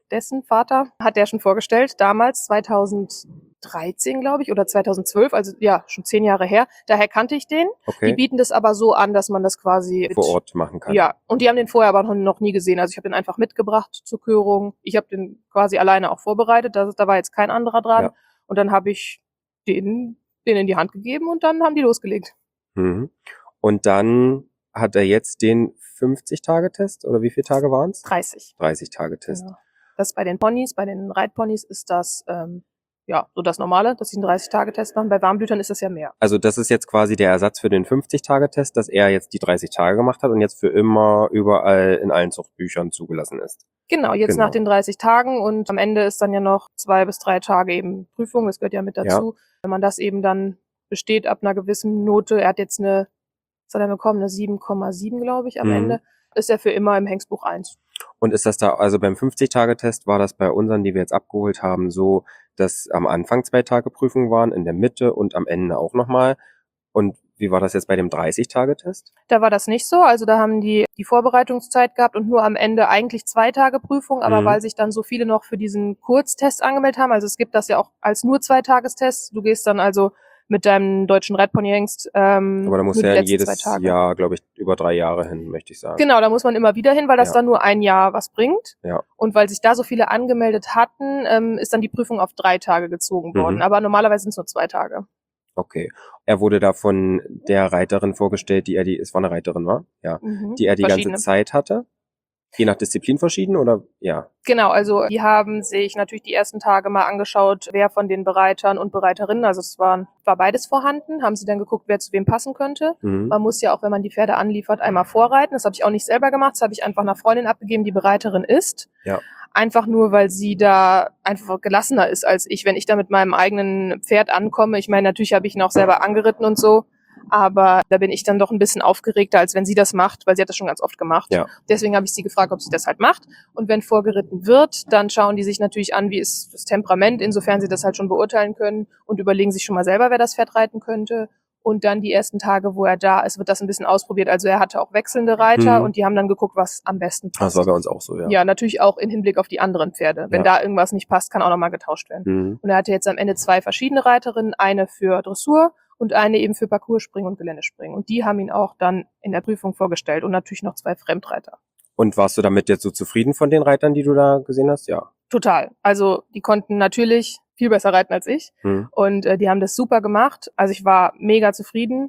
D: dessen Vater hat der schon vorgestellt, damals zweitausenddreizehn, glaube ich, oder zweitausendzwölf, also ja, schon zehn Jahre her. Daher kannte ich den.
B: Okay.
D: Die bieten das aber so an, dass man das quasi
B: Vor Ort machen kann.
D: Ja, und die haben den vorher aber noch, noch nie gesehen. Also ich habe den einfach mitgebracht zur Körung. Ich habe den quasi alleine auch vorbereitet. Da, da war jetzt kein anderer dran.
B: Ja.
D: Und dann habe ich den, den in die Hand gegeben und dann haben die losgelegt.
B: Mhm. Und dann hat er jetzt den fünfzig-Tage-Test oder wie viele Tage waren es?
D: dreißig.
B: dreißig-Tage-Test.
D: Genau. Das bei den Ponys, bei den Reitponys ist das ähm, ja so das Normale, dass sie einen dreißig-Tage-Test machen. Bei Warmblütern ist das ja mehr.
B: Also das ist jetzt quasi der Ersatz für den fünfzig-Tage-Test, dass er jetzt die dreißig Tage gemacht hat und jetzt für immer überall in allen Zuchtbüchern zugelassen ist.
D: Genau, jetzt
B: Genau.
D: nach den dreißig Tagen und am Ende ist dann ja noch zwei bis drei Tage eben Prüfung, das gehört ja mit dazu. Ja. Wenn man das eben dann besteht ab einer gewissen Note, er hat jetzt eine, was hat er bekommen, eine sieben Komma sieben, glaube ich, am
B: Mhm.
D: Ende, ist er für immer im Hengstbuch eins.
B: Und ist das da, also beim fünfzig-Tage-Test war das bei unseren, die wir jetzt abgeholt haben, so, dass am Anfang zwei Tage Prüfung waren, in der Mitte und am Ende auch nochmal. Und wie war das jetzt bei dem dreißig-Tage-Test?
D: Da war das nicht so. Also da haben die die Vorbereitungszeit gehabt und nur am Ende eigentlich zwei Tage Prüfung. Aber
B: Mhm.
D: weil sich dann so viele noch für diesen Kurztest angemeldet haben, also es gibt das ja auch als nur Zweitagestest. Du gehst dann also mit deinem deutschen Reitpony-Hengst ähm,
B: Aber da muss
D: nur die
B: ja
D: letzten
B: jedes
D: zwei Tage.
B: Jahr, glaube ich, über drei Jahre hin, möchte ich sagen.
D: Genau, da muss man immer wieder hin, weil das
B: Ja.
D: dann nur ein Jahr was bringt.
B: Ja.
D: Und weil sich da so viele angemeldet hatten, ähm, ist dann die Prüfung auf drei Tage gezogen worden.
B: Mhm.
D: Aber normalerweise sind es nur zwei Tage.
B: Okay. Er wurde da von der Reiterin vorgestellt, die er die, es war eine Reiterin, war? Ja.
D: Mhm.
B: Die er die ganze
D: Verschiedene.
B: Zeit hatte. Je nach Disziplin verschieden oder? Ja.
D: Genau, also die haben sich natürlich die ersten Tage mal angeschaut, wer von den Bereitern und Bereiterinnen, also es waren, war beides vorhanden, haben sie dann geguckt, wer zu wem passen könnte.
B: Mhm.
D: Man muss ja auch, wenn man die Pferde anliefert, einmal vorreiten. Das habe ich auch nicht selber gemacht, das habe ich einfach einer Freundin abgegeben, die Bereiterin ist.
B: Ja.
D: Einfach nur, weil sie da einfach gelassener ist als ich, wenn ich da mit meinem eigenen Pferd ankomme. Ich meine, natürlich habe ich ihn auch selber angeritten und so, aber da bin ich dann doch ein bisschen aufgeregter, als wenn sie das macht, weil sie hat das schon ganz oft gemacht.
B: Ja.
D: Deswegen habe ich sie gefragt, ob sie das halt macht. Und wenn vorgeritten wird, dann schauen die sich natürlich an, wie ist das Temperament, insofern sie das halt schon beurteilen können und überlegen sich schon mal selber, wer das Pferd reiten könnte. Und dann die ersten Tage, wo er da ist, wird das ein bisschen ausprobiert. Also er hatte auch wechselnde Reiter
B: Mhm.
D: und die haben dann geguckt, was am besten
B: Das
D: passt.
B: war bei uns auch so, ja.
D: Ja, natürlich auch in Hinblick auf die anderen Pferde. Wenn
B: Ja.
D: da irgendwas nicht passt, kann auch nochmal getauscht werden.
B: Mhm.
D: Und er hatte jetzt am Ende zwei verschiedene Reiterinnen, eine für Dressur und eine eben für Parcourspringen und Geländespringen. Und die haben ihn auch dann in der Prüfung vorgestellt und natürlich noch zwei Fremdreiter.
B: Und warst du damit jetzt so zufrieden von den Reitern, die du da gesehen hast? Ja.
D: Total. Also die konnten natürlich viel besser reiten als ich
B: Mhm.
D: und äh, die haben das super gemacht. Also ich war mega zufrieden.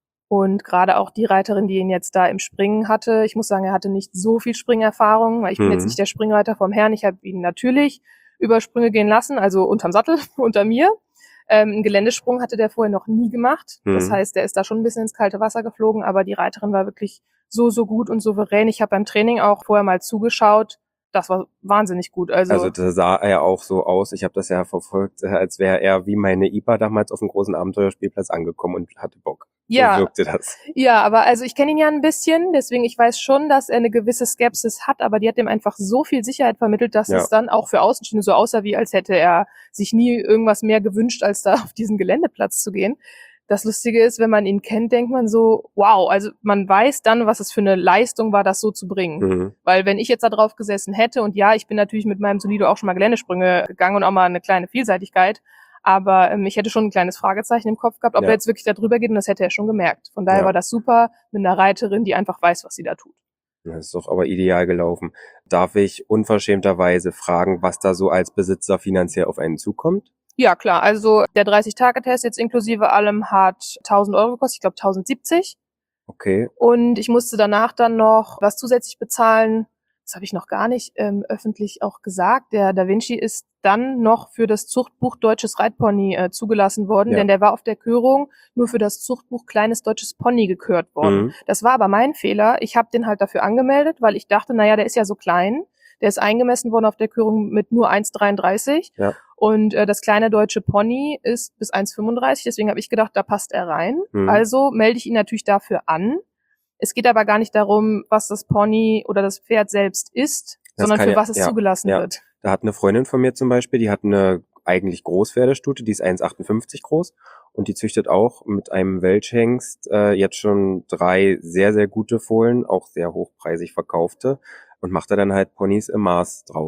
D: Und gerade auch die Reiterin, die ihn jetzt da im Springen hatte, ich muss sagen, er hatte nicht so viel Springerfahrung, weil ich bin
B: Mhm.
D: jetzt nicht der Springreiter vom Herrn. Ich habe ihn natürlich über Sprünge gehen lassen, also unterm Sattel, unter mir. Ähm, einen Geländesprung hatte der vorher noch nie gemacht. Das
B: Mhm.
D: heißt, der ist da schon ein bisschen ins kalte Wasser geflogen, aber die Reiterin war wirklich so, so gut und souverän. Ich habe beim Training auch vorher mal zugeschaut. Das war wahnsinnig gut. Also,
B: Also da sah er auch so aus, ich habe das ja verfolgt, äh, als wäre er wie meine I P A damals auf dem großen Abenteuerspielplatz angekommen und hatte Bock.
D: ja,
B: So wirkte das.
D: ja, aber also ich kenne ihn ja ein bisschen, deswegen ich weiß schon, dass er eine gewisse Skepsis hat, aber die hat ihm einfach so viel Sicherheit vermittelt, dass
B: Ja.
D: es dann auch für Außenstehende so aussah, wie als hätte er sich nie irgendwas mehr gewünscht, als da auf diesen Geländeplatz zu gehen. Das Lustige ist, wenn man ihn kennt, denkt man so, wow, also man weiß dann, was es für eine Leistung war, das so zu bringen.
B: Mhm.
D: Weil wenn ich jetzt da drauf gesessen hätte, und ja, ich bin natürlich mit meinem Solido auch schon mal Geländesprünge gegangen und auch mal eine kleine Vielseitigkeit, aber ähm, ich hätte schon ein kleines Fragezeichen im Kopf gehabt, ob
B: Ja.
D: er jetzt wirklich da drüber geht, und das hätte er schon gemerkt. Von daher
B: Ja.
D: war das super mit einer Reiterin, die einfach weiß, was sie da tut.
B: Das ist doch aber ideal gelaufen. Darf ich unverschämterweise fragen, was da so als Besitzer finanziell auf einen zukommt?
D: Ja, klar, also der dreißig-Tage-Test jetzt inklusive allem hat tausend Euro gekostet, ich glaube tausendsiebzig.
B: Okay.
D: Und ich musste danach dann noch was zusätzlich bezahlen. Das habe ich noch gar nicht ähm, öffentlich auch gesagt. Der Da Vinci ist dann noch für das Zuchtbuch Deutsches Reitpony äh, zugelassen worden,
B: Ja.
D: denn der war auf der Körung nur für das Zuchtbuch Kleines Deutsches Pony gekürt worden.
B: Mhm.
D: Das war aber mein Fehler. Ich habe den halt dafür angemeldet, weil ich dachte, naja, der ist ja so klein. Der ist eingemessen worden auf der Körung mit nur eins Komma dreiunddreißig.
B: Ja.
D: Und äh, das kleine deutsche Pony ist bis eins Komma fünfunddreißig. Deswegen habe ich gedacht, da passt er rein.
B: Mhm.
D: Also melde ich ihn natürlich dafür an. Es geht aber gar nicht darum, was das Pony oder das Pferd selbst ist,
B: Das
D: sondern
B: kann
D: für
B: ja-
D: was es
B: ja,
D: zugelassen
B: ja.
D: wird.
B: Da hat eine Freundin von mir zum Beispiel, die hat eine eigentlich Großpferdestute, die ist eins Komma achtundfünfzig groß und die züchtet auch mit einem Welschhengst äh, jetzt schon drei sehr, sehr gute Fohlen, auch sehr hochpreisig verkaufte und macht da dann halt Ponys im Maß draus.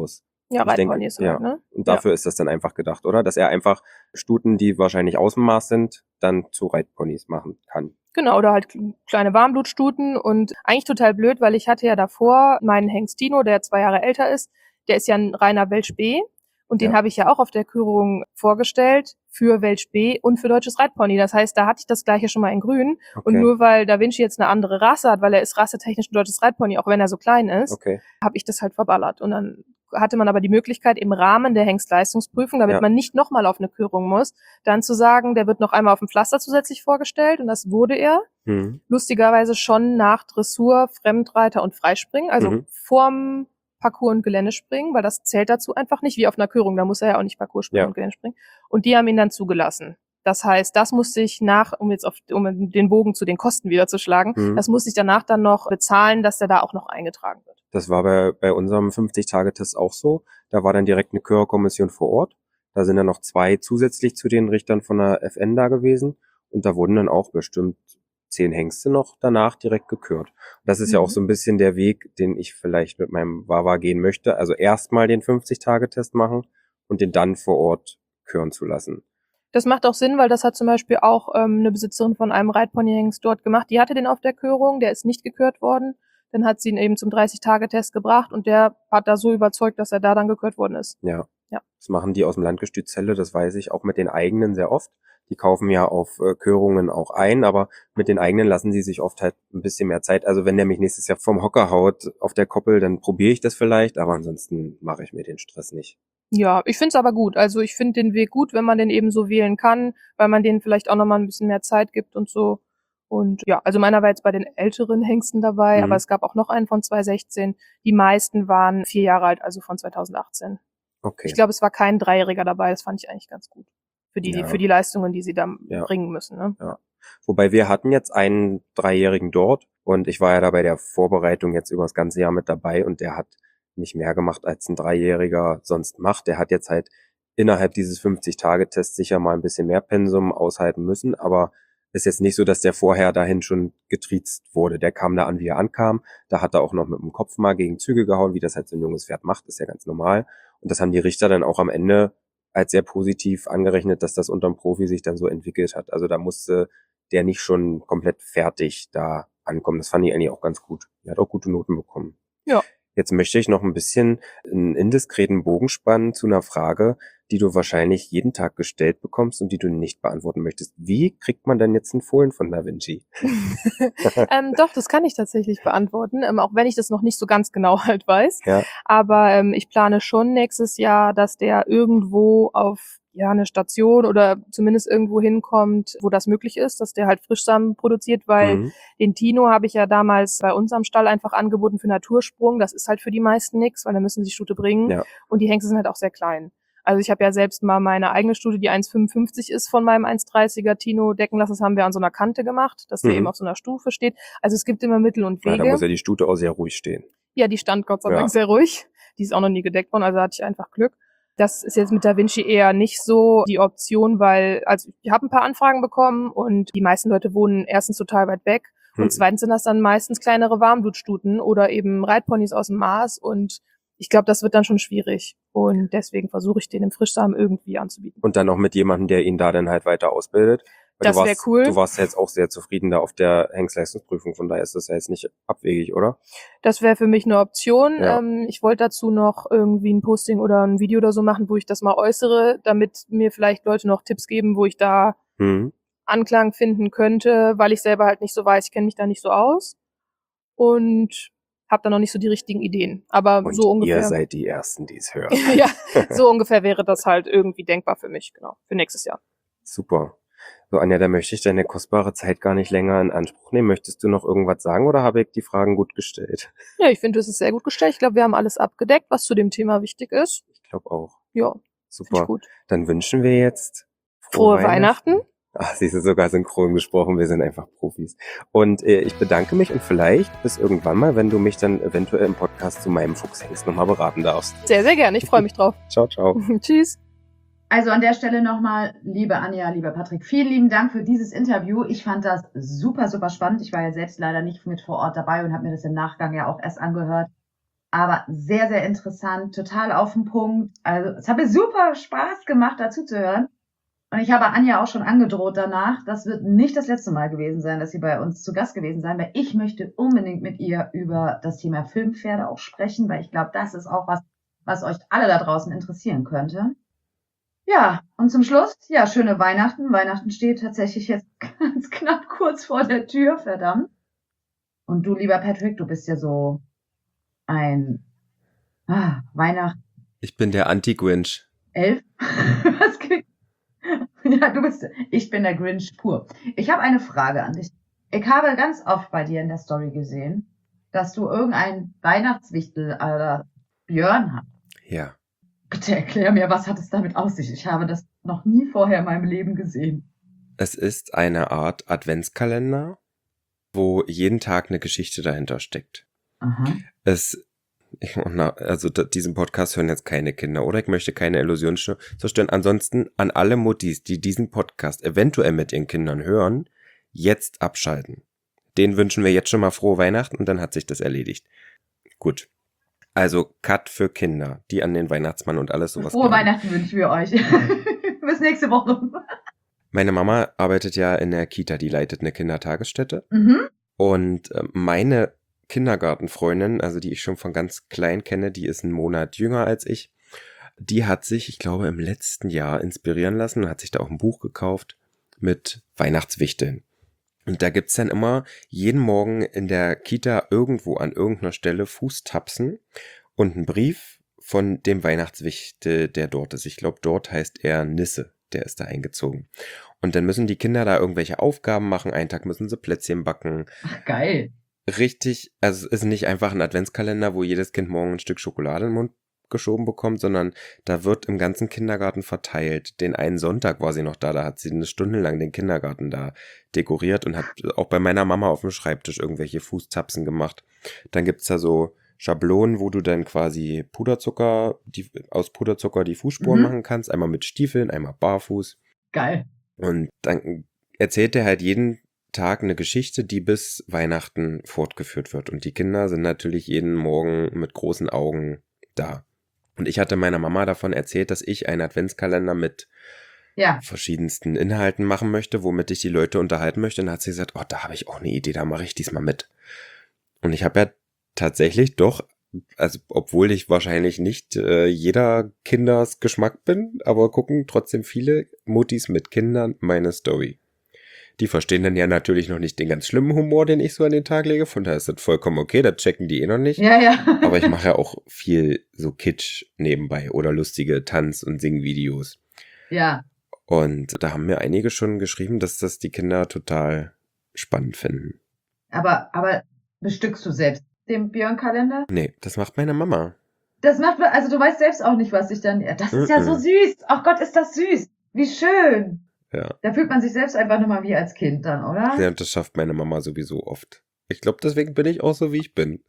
D: Ja,
B: Ich denke,
D: Reitponys
B: ja.
D: halt, ne?
B: Und dafür ist das dann einfach gedacht, oder? Dass er einfach Stuten, die wahrscheinlich Außenmaß sind, dann zu Reitponys machen kann.
D: Genau, oder halt kleine Warmblutstuten und eigentlich total blöd, weil ich hatte ja davor meinen Hengst Tino, der zwei Jahre älter ist, der ist ja ein reiner Welsch B und den
B: Ja.
D: habe ich ja auch auf der Kürung vorgestellt für Welsch B und für deutsches Reitpony. Das heißt, da hatte ich das gleiche schon mal in grün
B: Okay.
D: und nur weil Da Vinci jetzt eine andere Rasse hat, weil er ist rassetechnisch ein deutsches Reitpony, auch wenn er so klein ist,
B: Okay.
D: habe ich das halt verballert. Und dann hatte man aber die Möglichkeit, im Rahmen der Hengstleistungsprüfung, damit
B: Ja.
D: man nicht nochmal auf eine Kürung muss, dann zu sagen, der wird noch einmal auf dem Pflaster zusätzlich vorgestellt und das wurde er.
B: Mhm.
D: Lustigerweise schon nach Dressur, Fremdreiter und Freispringen, also
B: Mhm.
D: vorm Parcours und Geländespringen, weil das zählt dazu einfach nicht, wie auf einer Kürung, da muss er ja auch nicht Parcours springen
B: Ja.
D: und Geländespringen. Und die haben ihn dann zugelassen. Das heißt, das musste ich nach, um jetzt auf, um den Bogen zu den Kosten wieder zu schlagen,
B: Mhm.
D: das musste ich danach dann noch bezahlen, dass der da auch noch eingetragen wird.
B: Das war bei, bei unserem fünfzig-Tage-Test auch so. Da war dann direkt eine Chörerkommission vor Ort. Da sind dann noch zwei zusätzlich zu den Richtern von der F N da gewesen. Und da wurden dann auch bestimmt zehn Hengste noch danach direkt gekürt. Das ist ja auch
D: Mhm.
B: so ein bisschen der Weg, den ich vielleicht mit meinem Wawa gehen möchte. Also erstmal den fünfzig-Tage-Test machen und den dann vor Ort küren zu lassen.
D: Das macht auch Sinn, weil das hat zum Beispiel auch ähm, eine Besitzerin von einem Reitponyhengst dort gemacht. Die hatte den auf der Kürung, der ist nicht gekürt worden. Dann hat sie ihn eben zum dreißig-Tage-Test gebracht und der hat da so überzeugt, dass er da dann gekürt worden ist.
B: Ja.
D: Ja.
B: Das machen die aus dem Landgestüt Celle, das weiß ich, auch mit den eigenen sehr oft. Die kaufen ja auf äh, Körungen auch ein, aber mit den eigenen lassen sie sich oft halt ein bisschen mehr Zeit. Also wenn der mich nächstes Jahr vom Hocker haut auf der Koppel, dann probiere ich das vielleicht, aber ansonsten mache ich mir den Stress nicht.
D: Ja, ich find's aber gut. Also ich finde den Weg gut, wenn man den eben so wählen kann, weil man denen vielleicht auch nochmal ein bisschen mehr Zeit gibt und so. Und ja, also meiner war jetzt bei den älteren Hengsten dabei,
B: Mhm.
D: aber es gab auch noch einen von zwanzig sechzehn. Die meisten waren vier Jahre alt, also von zwanzig achtzehn.
B: Okay.
D: Ich glaube, es war kein Dreijähriger dabei, das fand ich eigentlich ganz gut. Für die,
B: Ja.
D: für die Leistungen, die sie da
B: Ja.
D: bringen müssen. Ne?
B: Wobei wir hatten jetzt einen Dreijährigen dort und ich war ja da bei der Vorbereitung jetzt über das ganze Jahr mit dabei und der hat nicht mehr gemacht, als ein Dreijähriger sonst macht. Der hat jetzt halt innerhalb dieses fünfzig-Tage-Tests sicher mal ein bisschen mehr Pensum aushalten müssen, aber ist jetzt nicht so, dass der vorher dahin schon getriezt wurde. Der kam da an, wie er ankam. Da hat er auch noch mit dem Kopf mal gegen Züge gehauen, wie das halt so ein junges Pferd macht, ist ja ganz normal. Und das haben die Richter dann auch am Ende als sehr positiv angerechnet, dass das unterm Profi sich dann so entwickelt hat. Also da musste der nicht schon komplett fertig da ankommen. Das fand ich eigentlich auch ganz gut. Er hat auch gute Noten bekommen.
D: Ja.
B: Jetzt möchte ich noch ein bisschen einen indiskreten Bogen spannen zu einer Frage, die du wahrscheinlich jeden Tag gestellt bekommst und die du nicht beantworten möchtest. Wie kriegt man denn jetzt einen Fohlen von Da Vinci?
D: ähm, doch, das kann ich tatsächlich beantworten, ähm, auch wenn ich das noch nicht so ganz genau halt weiß.
B: Ja.
D: Aber ähm, ich plane schon nächstes Jahr, dass der irgendwo auf ja eine Station oder zumindest irgendwo hinkommt, wo das möglich ist, dass der halt Frischsamen produziert, weil
B: Mhm.
D: den Tino habe ich ja damals bei uns am Stall einfach angeboten für Natursprung. Das ist halt für die meisten nix, weil da müssen sie die Stute bringen.
B: Ja.
D: Und die Hengste sind halt auch sehr klein. Also ich habe ja selbst mal meine eigene Stute, die eins Komma fünfundfünfzig ist, von meinem eins Komma dreißiger Tino decken lassen. Das haben wir an so einer Kante gemacht, dass der
B: Mhm.
D: eben auf so einer Stufe steht. Also es gibt immer Mittel und
B: Ja,
D: Wege.
B: da muss ja die Stute auch sehr ruhig stehen.
D: Ja, die stand Gott sei
B: Ja.
D: Dank sehr ruhig. Die ist auch noch nie gedeckt worden, also hatte ich einfach Glück. Das ist jetzt mit Da Vinci eher nicht so die Option, weil, also ich habe ein paar Anfragen bekommen und die meisten Leute wohnen erstens total weit weg
B: Hm.
D: und zweitens sind das dann meistens kleinere Warmblutstuten oder eben Reitponys aus dem Maß und ich glaube, das wird dann schon schwierig und deswegen versuche ich den im Frischsamen irgendwie anzubieten.
B: Und dann noch mit jemandem, der ihn da dann halt weiter ausbildet. Weil
D: Das
B: du
D: wär
B: warst-
D: cool.
B: Du warst ja jetzt auch sehr zufrieden da auf der Hengstleistungsprüfung, von daher ist das ja jetzt nicht abwegig, oder?
D: Das wäre für mich eine Option.
B: Ja.
D: Ähm, ich wollte dazu noch irgendwie ein Posting oder ein Video oder so machen, wo ich das mal äußere, damit mir vielleicht Leute noch Tipps geben, wo ich da
B: Mhm.
D: Anklang finden könnte, weil ich selber halt nicht so weiß, ich kenne mich da nicht so aus und habe da noch nicht so die richtigen Ideen. Aber
B: Und
D: so ungefähr.
B: ihr seid die Ersten, die es hören.
D: ja, so ungefähr wäre das halt irgendwie denkbar für mich, genau, für nächstes Jahr.
B: Super. So, Anja, da möchte ich deine kostbare Zeit gar nicht länger in Anspruch nehmen. Möchtest du noch irgendwas sagen oder habe ich die Fragen gut gestellt?
D: Ja, ich finde, es ist sehr gut gestellt. Ich glaube, wir haben alles abgedeckt, was zu dem Thema wichtig ist.
B: Ich glaube auch.
D: Ja, finde ich
B: Super.
D: gut.
B: Dann wünschen wir jetzt
D: Frohe Weihnachten.
B: Ach, siehst du, sogar synchron gesprochen. Wir sind einfach Profis. Und äh, ich bedanke mich und vielleicht bis irgendwann mal, wenn du mich dann eventuell im Podcast zu meinem Fuchshengst nochmal beraten darfst.
D: Sehr, sehr gerne. Ich freue mich drauf.
B: Ciao, ciao.
D: Tschüss.
C: Also an der Stelle nochmal, liebe Anja, lieber Patrick, vielen lieben Dank für dieses Interview. Ich fand das super, super spannend. Ich war ja selbst leider nicht mit vor Ort dabei und habe mir das im Nachgang ja auch erst angehört. aber sehr, sehr interessant, total auf den Punkt. Also es hat mir super Spaß gemacht, dazu zu hören. Und ich habe Anja auch schon angedroht danach, das wird nicht das letzte Mal gewesen sein, dass sie bei uns zu Gast gewesen sein, weil ich möchte unbedingt mit ihr über das Thema Filmpferde auch sprechen, weil ich glaube, das ist auch was, was euch alle da draußen interessieren könnte. Ja, und zum Schluss, ja, schöne Weihnachten. Weihnachten steht tatsächlich jetzt ganz knapp kurz vor der Tür, verdammt. Und du, lieber Patrick, du bist ja so ein ah, Weihnachten.
B: Ich bin der Anti-Grinch.
C: Elf? Was geht? Ja, du bist, ich bin der Grinch pur. Ich habe eine Frage an dich. Ich habe ganz oft bei dir in der Story gesehen, dass du irgendein Weihnachtswichtel aller Björn hast.
B: Ja.
C: Bitte erklär mir, was hat es damit auf sich? Ich habe das noch nie vorher in meinem Leben gesehen.
B: Es ist eine Art Adventskalender, wo jeden Tag eine Geschichte dahinter steckt.
C: Aha.
B: Es, ich, na, also d- diesen Podcast hören jetzt keine Kinder, oder? Ich möchte keine Illusion sch- zerstören. Ansonsten an alle Muttis, die diesen Podcast eventuell mit ihren Kindern hören, jetzt abschalten. Den wünschen wir jetzt schon mal frohe Weihnachten und dann hat sich das erledigt. Gut. Also Cut für Kinder, die an den Weihnachtsmann und alles sowas
C: Frohe
B: glauben.
C: Weihnachten wünschen wir euch. Bis nächste Woche.
B: Meine Mama arbeitet ja in der Kita, die leitet eine Kindertagesstätte.
C: Mhm.
B: Und äh, meine Kindergartenfreundin, also die ich schon von ganz klein kenne, die ist einen Monat jünger als ich, die hat sich, ich glaube, im letzten Jahr inspirieren lassen und hat sich da auch ein Buch gekauft mit Weihnachtswichteln. Und da gibt's dann immer jeden Morgen in der Kita irgendwo an irgendeiner Stelle Fußtapsen und einen Brief von dem Weihnachtswichtel, der dort ist. Ich glaube, dort heißt er Nisse, der ist da eingezogen. Und dann müssen die Kinder da irgendwelche Aufgaben machen. Einen Tag müssen sie Plätzchen backen.
C: Ach, geil.
B: Richtig, also es ist nicht einfach ein Adventskalender, wo jedes Kind morgen ein Stück Schokolade in den Mund geschoben bekommt, sondern da wird im ganzen Kindergarten verteilt. Den einen Sonntag war sie noch da, da hat sie eine Stunde lang den Kindergarten da dekoriert und hat auch bei meiner Mama auf dem Schreibtisch irgendwelche Fußtapsen gemacht. Dann gibt's da so Schablonen, wo du dann quasi Puderzucker, die, aus Puderzucker die Fußspuren
C: Mhm.
B: machen kannst. Einmal mit Stiefeln, einmal barfuß.
C: Geil.
B: Und dann erzählt er halt jeden Tag eine Geschichte, die bis Weihnachten fortgeführt wird. Und die Kinder sind natürlich jeden Morgen mit großen Augen da. Und ich hatte meiner Mama davon erzählt, dass ich einen Adventskalender mit
C: Ja.
B: verschiedensten Inhalten machen möchte, womit ich die Leute unterhalten möchte. Und dann hat sie gesagt, oh, da habe ich auch eine Idee, da mache ich diesmal mit. Und ich habe ja tatsächlich doch, also obwohl ich wahrscheinlich nicht äh, jeder Kinders Geschmack bin, aber gucken trotzdem viele Muttis mit Kindern meine Story. Die verstehen dann ja natürlich noch nicht den ganz schlimmen Humor, den ich so an den Tag lege. Von daher ist das vollkommen okay, das checken die eh noch nicht.
C: Ja, ja.
B: Aber ich mache ja auch viel so Kitsch nebenbei oder lustige Tanz- und Singvideos.
C: Ja.
B: Und da haben mir einige schon geschrieben, dass das die Kinder total spannend finden.
C: Aber, aber bestückst du selbst den Björn-Kalender?
B: Nee, das macht meine Mama.
C: Das macht, also du weißt selbst auch nicht, was ich dann, ja, das ist ja so
B: Mhm.
C: süß. Ach Gott, ist das süß. Wie schön.
B: Ja.
C: Da fühlt man sich selbst einfach nochmal wie als Kind dann, oder?
B: Ja, das schafft meine Mama sowieso oft. Ich glaube, deswegen bin ich auch so, wie ich bin.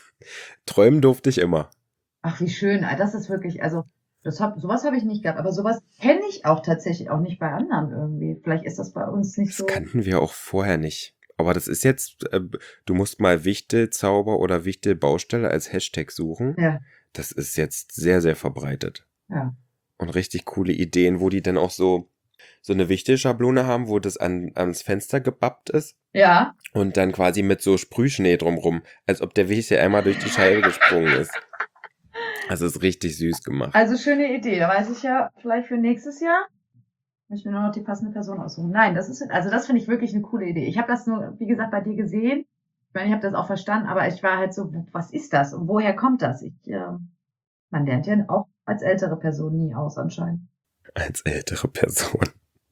B: Träumen durfte ich immer.
C: Ach, wie schön. Ah, das ist wirklich, also, das hab, sowas habe ich nicht gehabt, aber sowas kenne ich auch tatsächlich auch nicht bei anderen irgendwie. Vielleicht ist das bei uns nicht
B: Das
C: so.
B: kannten wir auch vorher nicht. Aber das ist jetzt, äh, du musst mal Wichtelzauber oder Wichtelbaustelle als Hashtag suchen.
C: Ja,
B: Das ist jetzt sehr, sehr verbreitet.
C: ja.
B: Und richtig coole Ideen, wo die dann auch so, so eine Wichtelschablone haben, wo das an, ans Fenster gebappt ist.
C: Ja,
B: Und dann quasi mit so Sprühschnee drumrum, als ob der Wichtel einmal durch die Scheibe gesprungen ist. Also ist richtig süß gemacht.
C: also schöne Idee. Da weiß ich ja vielleicht für nächstes Jahr. Muss ich mir nur noch die passende Person aussuchen. Nein, das ist, also das finde ich wirklich eine coole Idee. Ich habe das nur, wie gesagt, bei dir gesehen. Ich meine, ich habe das auch verstanden, aber ich war halt so, was ist das und woher kommt das? Ich, äh, man lernt ja auch als ältere Person nie aus anscheinend.
B: Als ältere Person.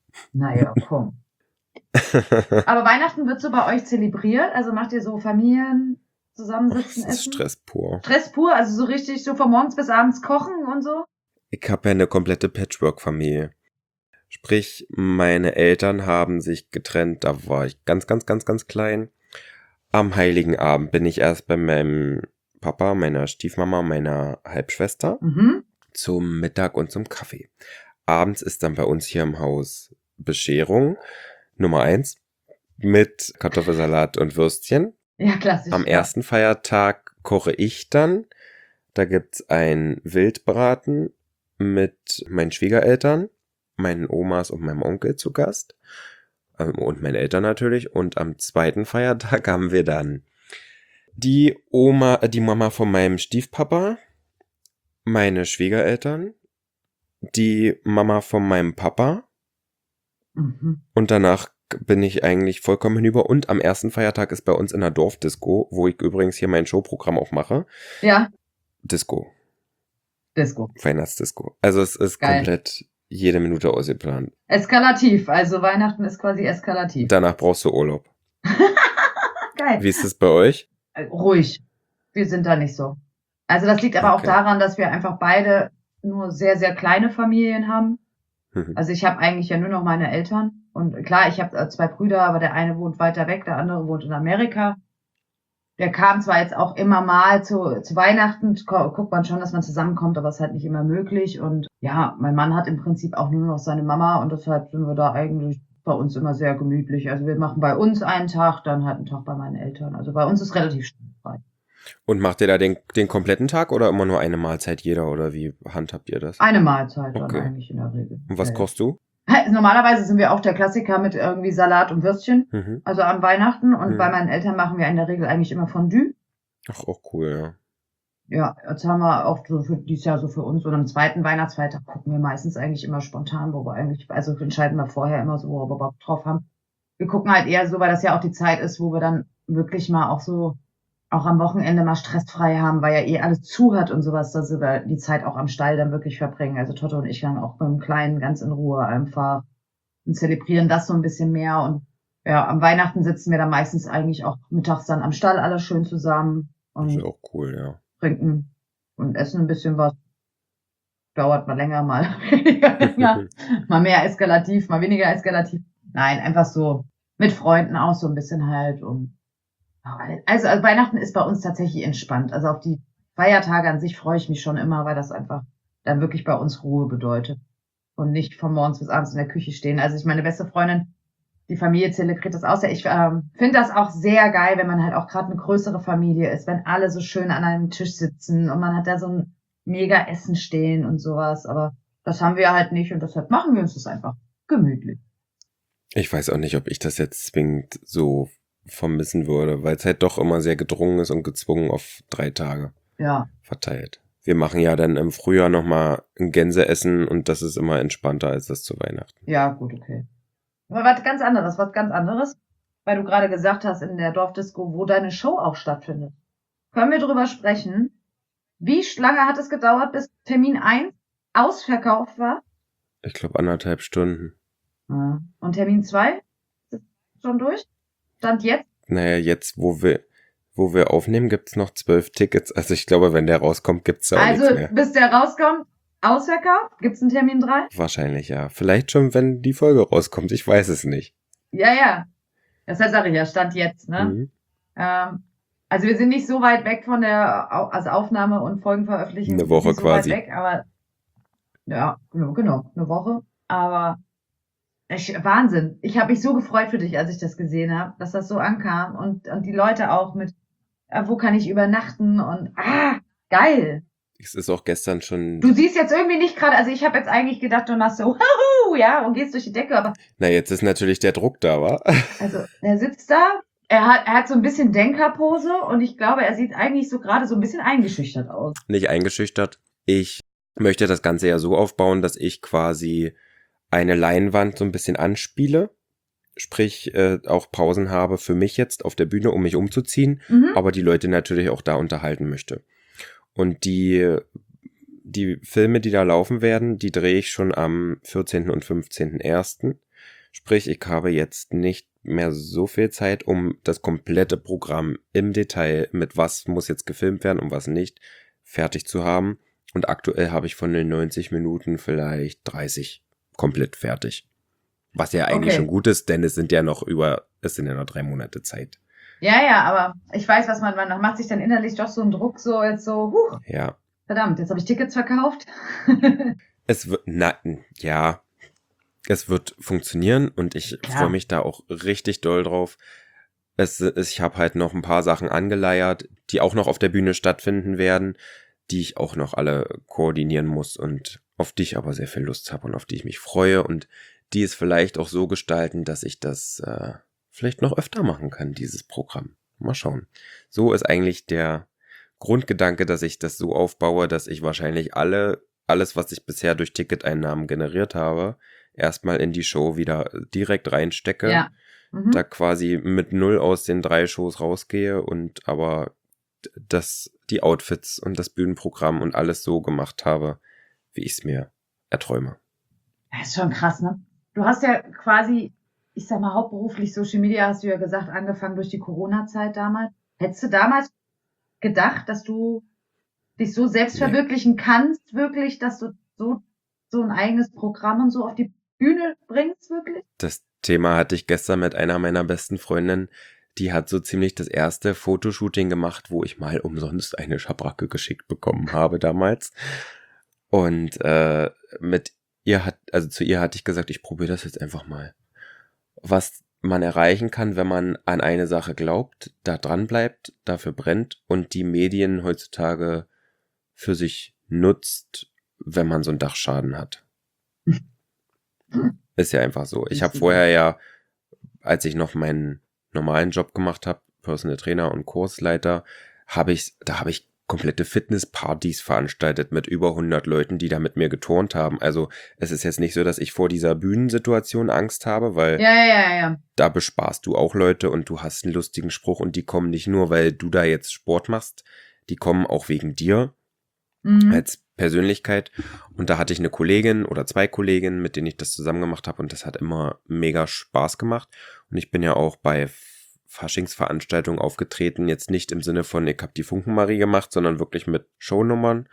C: Naja, komm. Aber Weihnachten wird so bei euch zelebriert? Also macht ihr so Familien zusammensitzen,
B: Das ist
C: essen?
B: Stress pur.
C: Stress pur, also so richtig so von morgens bis abends kochen und so?
B: Ich habe ja eine komplette Patchwork-Familie. Sprich, meine Eltern haben sich getrennt, da war ich ganz, ganz, ganz, ganz klein. Am Heiligen Abend bin ich erst bei meinem Papa, meiner Stiefmama, meiner Halbschwester
C: Mhm.
B: zum Mittag und zum Kaffee. Abends ist dann bei uns hier im Haus Bescherung, Nummer eins, mit Kartoffelsalat und Würstchen.
C: Ja, klassisch.
B: Am ersten Feiertag koche ich dann. Da gibt's ein Wildbraten mit meinen Schwiegereltern, meinen Omas und meinem Onkel zu Gast. Ähm, und meinen Eltern natürlich. Und am zweiten Feiertag haben wir dann die Oma, äh, die Mama von meinem Stiefpapa, meine Schwiegereltern, die Mama von meinem Papa.
C: Mhm.
B: Und danach bin ich eigentlich vollkommen hinüber. Und am ersten Feiertag ist bei uns in der Dorfdisco, wo ich übrigens hier mein Showprogramm auch mache,
C: Ja,
B: Disco,
C: Disco.
B: Weihnachtsdisco. Also es ist
C: Geil.
B: komplett jede Minute ausgeplant.
C: Eskalativ, also Weihnachten ist quasi eskalativ.
B: Danach brauchst du Urlaub.
C: Geil.
B: Wie ist es bei euch?
C: Äh, Ruhig. Wir sind da nicht so. Also das liegt aber auch
B: Okay.
C: daran, dass wir einfach beide nur sehr, sehr kleine Familien haben.
B: Mhm.
C: Also ich habe eigentlich ja nur noch meine Eltern. Und klar, ich habe äh, zwei Brüder, aber der eine wohnt weiter weg, der andere wohnt in Amerika. Der kam zwar jetzt auch immer mal zu, zu Weihnachten, gu- guckt man schon, dass man zusammenkommt, aber es ist halt nicht immer möglich. Und ja, mein Mann hat im Prinzip auch nur noch seine Mama und deshalb sind wir da eigentlich bei uns immer sehr gemütlich. Also wir machen bei uns einen Tag, dann halt einen Tag bei meinen Eltern. Also bei uns ist relativ stressfrei.
B: Und macht ihr da den, den kompletten Tag oder immer nur eine Mahlzeit jeder oder wie handhabt ihr das?
C: Eine Mahlzeit dann
B: Okay.
C: eigentlich in der Regel.
B: Und was
C: Ja, ja.
B: kochst du?
C: Normalerweise sind wir auch der Klassiker mit irgendwie Salat und Würstchen,
B: Mhm.
C: also an Weihnachten. Und
B: Mhm.
C: bei meinen Eltern machen wir in der Regel eigentlich immer Fondue.
B: Ach, auch cool, ja.
C: Ja, jetzt haben wir auch so für dieses Jahr so für uns. Und am zweiten Weihnachtsfeiertag gucken wir meistens eigentlich immer spontan, wo wir eigentlich, also entscheiden wir vorher immer so, wo wir Bock drauf haben. Wir gucken halt eher so, weil das ja auch die Zeit ist, wo wir dann wirklich mal auch so, auch am Wochenende mal stressfrei haben, weil ja eh alles zu hat und sowas, dass wir die Zeit auch am Stall dann wirklich verbringen. Also Toto und ich dann auch beim Kleinen ganz in Ruhe einfach und zelebrieren das so ein bisschen mehr. Und ja, am Weihnachten sitzen wir dann meistens eigentlich auch mittags dann am Stall alle schön zusammen
B: Das ist
C: und
B: auch cool, ja.
C: trinken und essen ein bisschen was. Dauert mal länger, mal weniger länger, mal mehr eskalativ, mal weniger eskalativ. Nein, einfach so mit Freunden auch so ein bisschen halt. Und also, also Weihnachten ist bei uns tatsächlich entspannt. Also auf die Feiertage an sich freue ich mich schon immer, weil das einfach dann wirklich bei uns Ruhe bedeutet und nicht von morgens bis abends in der Küche stehen. Also ich meine beste Freundin, die Familie zelebriert das auch sehr. Ich ähm, finde das auch sehr geil, wenn man halt auch gerade eine größere Familie ist, wenn alle so schön an einem Tisch sitzen und man hat da so ein mega Essen stehen und sowas. Aber das haben wir halt nicht und deshalb machen wir uns das einfach gemütlich.
B: Ich weiß auch nicht, ob ich das jetzt zwingend so vermissen würde, weil es halt doch immer sehr gedrungen ist und gezwungen auf drei Tage
C: Ja,
B: verteilt. Wir machen ja dann im Frühjahr nochmal ein Gänseessen und das ist immer entspannter als das zu Weihnachten.
C: ja, gut, okay. Aber was ganz anderes, was ganz anderes, weil du gerade gesagt hast in der Dorfdisco, wo deine Show auch stattfindet. Können wir drüber sprechen? Wie lange hat es gedauert, bis Termin eins ausverkauft war?
B: Ich glaube anderthalb Stunden.
C: Ja. Und Termin zwei ist schon durch? Stand jetzt?
B: Naja, jetzt, wo wir, wo wir aufnehmen, gibt's noch zwölf Tickets. Also ich glaube, wenn der rauskommt, gibt's da auch
C: Also,
B: nichts mehr.
C: bis der rauskommt, ausverkauft? Gibt's einen Termin drei?
B: Wahrscheinlich ja. Vielleicht schon, wenn die Folge rauskommt. Ich weiß es nicht.
C: Ja, ja. Deshalb sage ich ja, Stand jetzt, ne?
B: Mhm.
C: Ähm, also wir sind nicht so weit weg von der Au- also Aufnahme und Folgenveröffentlichung.
B: Eine
C: sind
B: Woche
C: nicht so
B: quasi.
C: Weit weg, aber ja, genau, genau, eine Woche. Aber ich, Wahnsinn. Ich habe mich so gefreut für dich, als ich das gesehen habe, dass das so ankam und und die Leute auch mit, äh, wo kann ich übernachten und ah, geil.
B: Es ist auch gestern schon.
C: Du siehst jetzt irgendwie nicht gerade, also ich habe jetzt eigentlich gedacht, du machst so, huhu, ja, und gehst durch die Decke, aber
B: Na, jetzt ist natürlich der Druck da, wa?
C: also er sitzt da, er hat, er hat so ein bisschen Denkerpose und ich glaube, er sieht eigentlich so gerade so ein bisschen eingeschüchtert aus.
B: Nicht eingeschüchtert. Ich möchte das Ganze ja so aufbauen, dass ich quasi eine Leinwand so ein bisschen anspiele. Sprich, äh, auch Pausen habe für mich jetzt auf der Bühne, um mich umzuziehen,
C: Mhm.
B: aber die Leute natürlich auch da unterhalten möchte. Und die, die Filme, die da laufen werden, die drehe ich schon am vierzehnten und fünfzehnten ersten Sprich, ich habe jetzt nicht mehr so viel Zeit, um das komplette Programm im Detail mit was muss jetzt gefilmt werden und was nicht fertig zu haben. Und aktuell habe ich von den neunzig Minuten vielleicht dreißig komplett fertig. Was ja eigentlich
C: Okay.
B: schon gut ist, denn es sind ja noch über, es sind ja noch drei Monate Zeit.
C: Ja, ja, aber ich weiß, was man, man macht sich dann innerlich doch so einen Druck, so jetzt so, huch,
B: Ja.
C: verdammt, jetzt habe ich Tickets verkauft.
B: Es wird, na, ja, es wird funktionieren und ich
C: Klar.
B: freue mich da auch richtig doll drauf. Es, es, ich habe halt noch ein paar Sachen angeleiert, die auch noch auf der Bühne stattfinden werden. die ich auch noch alle koordinieren muss und auf die ich aber sehr viel Lust habe und auf die ich mich freue und die es vielleicht auch so gestalten, dass ich das äh, vielleicht noch öfter machen kann, dieses Programm. Mal schauen. So ist eigentlich der Grundgedanke, dass ich das so aufbaue, dass ich wahrscheinlich alle, alles, was ich bisher durch Ticketeinnahmen generiert habe, erstmal in die Show wieder direkt reinstecke,
C: Ja. Mhm.
B: da quasi mit null aus den drei Shows rausgehe und aber das, die Outfits und das Bühnenprogramm und alles so gemacht habe, wie ich es mir erträume.
C: Das ist schon krass, ne? Du hast ja quasi, ich sag mal, hauptberuflich Social Media, hast du ja gesagt, angefangen durch die Corona-Zeit damals. Hättest du damals gedacht, dass du dich so selbst
B: Nee.
C: verwirklichen kannst, wirklich, dass du so, so ein eigenes Programm und so auf die Bühne bringst, wirklich?
B: Das Thema hatte ich gestern mit einer meiner besten Freundinnen. Die hat so ziemlich das erste Fotoshooting gemacht, wo ich mal umsonst eine Schabracke geschickt bekommen habe damals. Und äh, mit ihr hat, also zu ihr hatte ich gesagt, ich probiere das jetzt einfach mal. Was man erreichen kann, wenn man an eine Sache glaubt, da dran bleibt, dafür brennt und die Medien heutzutage für sich nutzt, wenn man so einen Dachschaden hat. Ist ja einfach so. Ich habe vorher ja, als ich noch meinen normalen Job gemacht habe, Personal Trainer und Kursleiter, habe ich, da habe ich komplette Fitnesspartys veranstaltet mit über hundert Leuten, die da mit mir geturnt haben. Also es ist jetzt nicht so, dass ich vor dieser Bühnensituation Angst habe, weil
C: Ja, ja, ja, ja.
B: da bespaßt du auch Leute und du hast einen lustigen Spruch und die kommen nicht nur, weil du da jetzt Sport machst, die kommen auch wegen dir
C: Mhm.
B: als Persönlichkeit. Und da hatte ich eine Kollegin oder zwei Kolleginnen, mit denen ich das zusammen gemacht habe und das hat immer mega Spaß gemacht. Und ich bin ja auch bei Faschingsveranstaltungen aufgetreten, jetzt nicht im Sinne von, ich hab die Funkenmarie gemacht, sondern wirklich mit Shownummern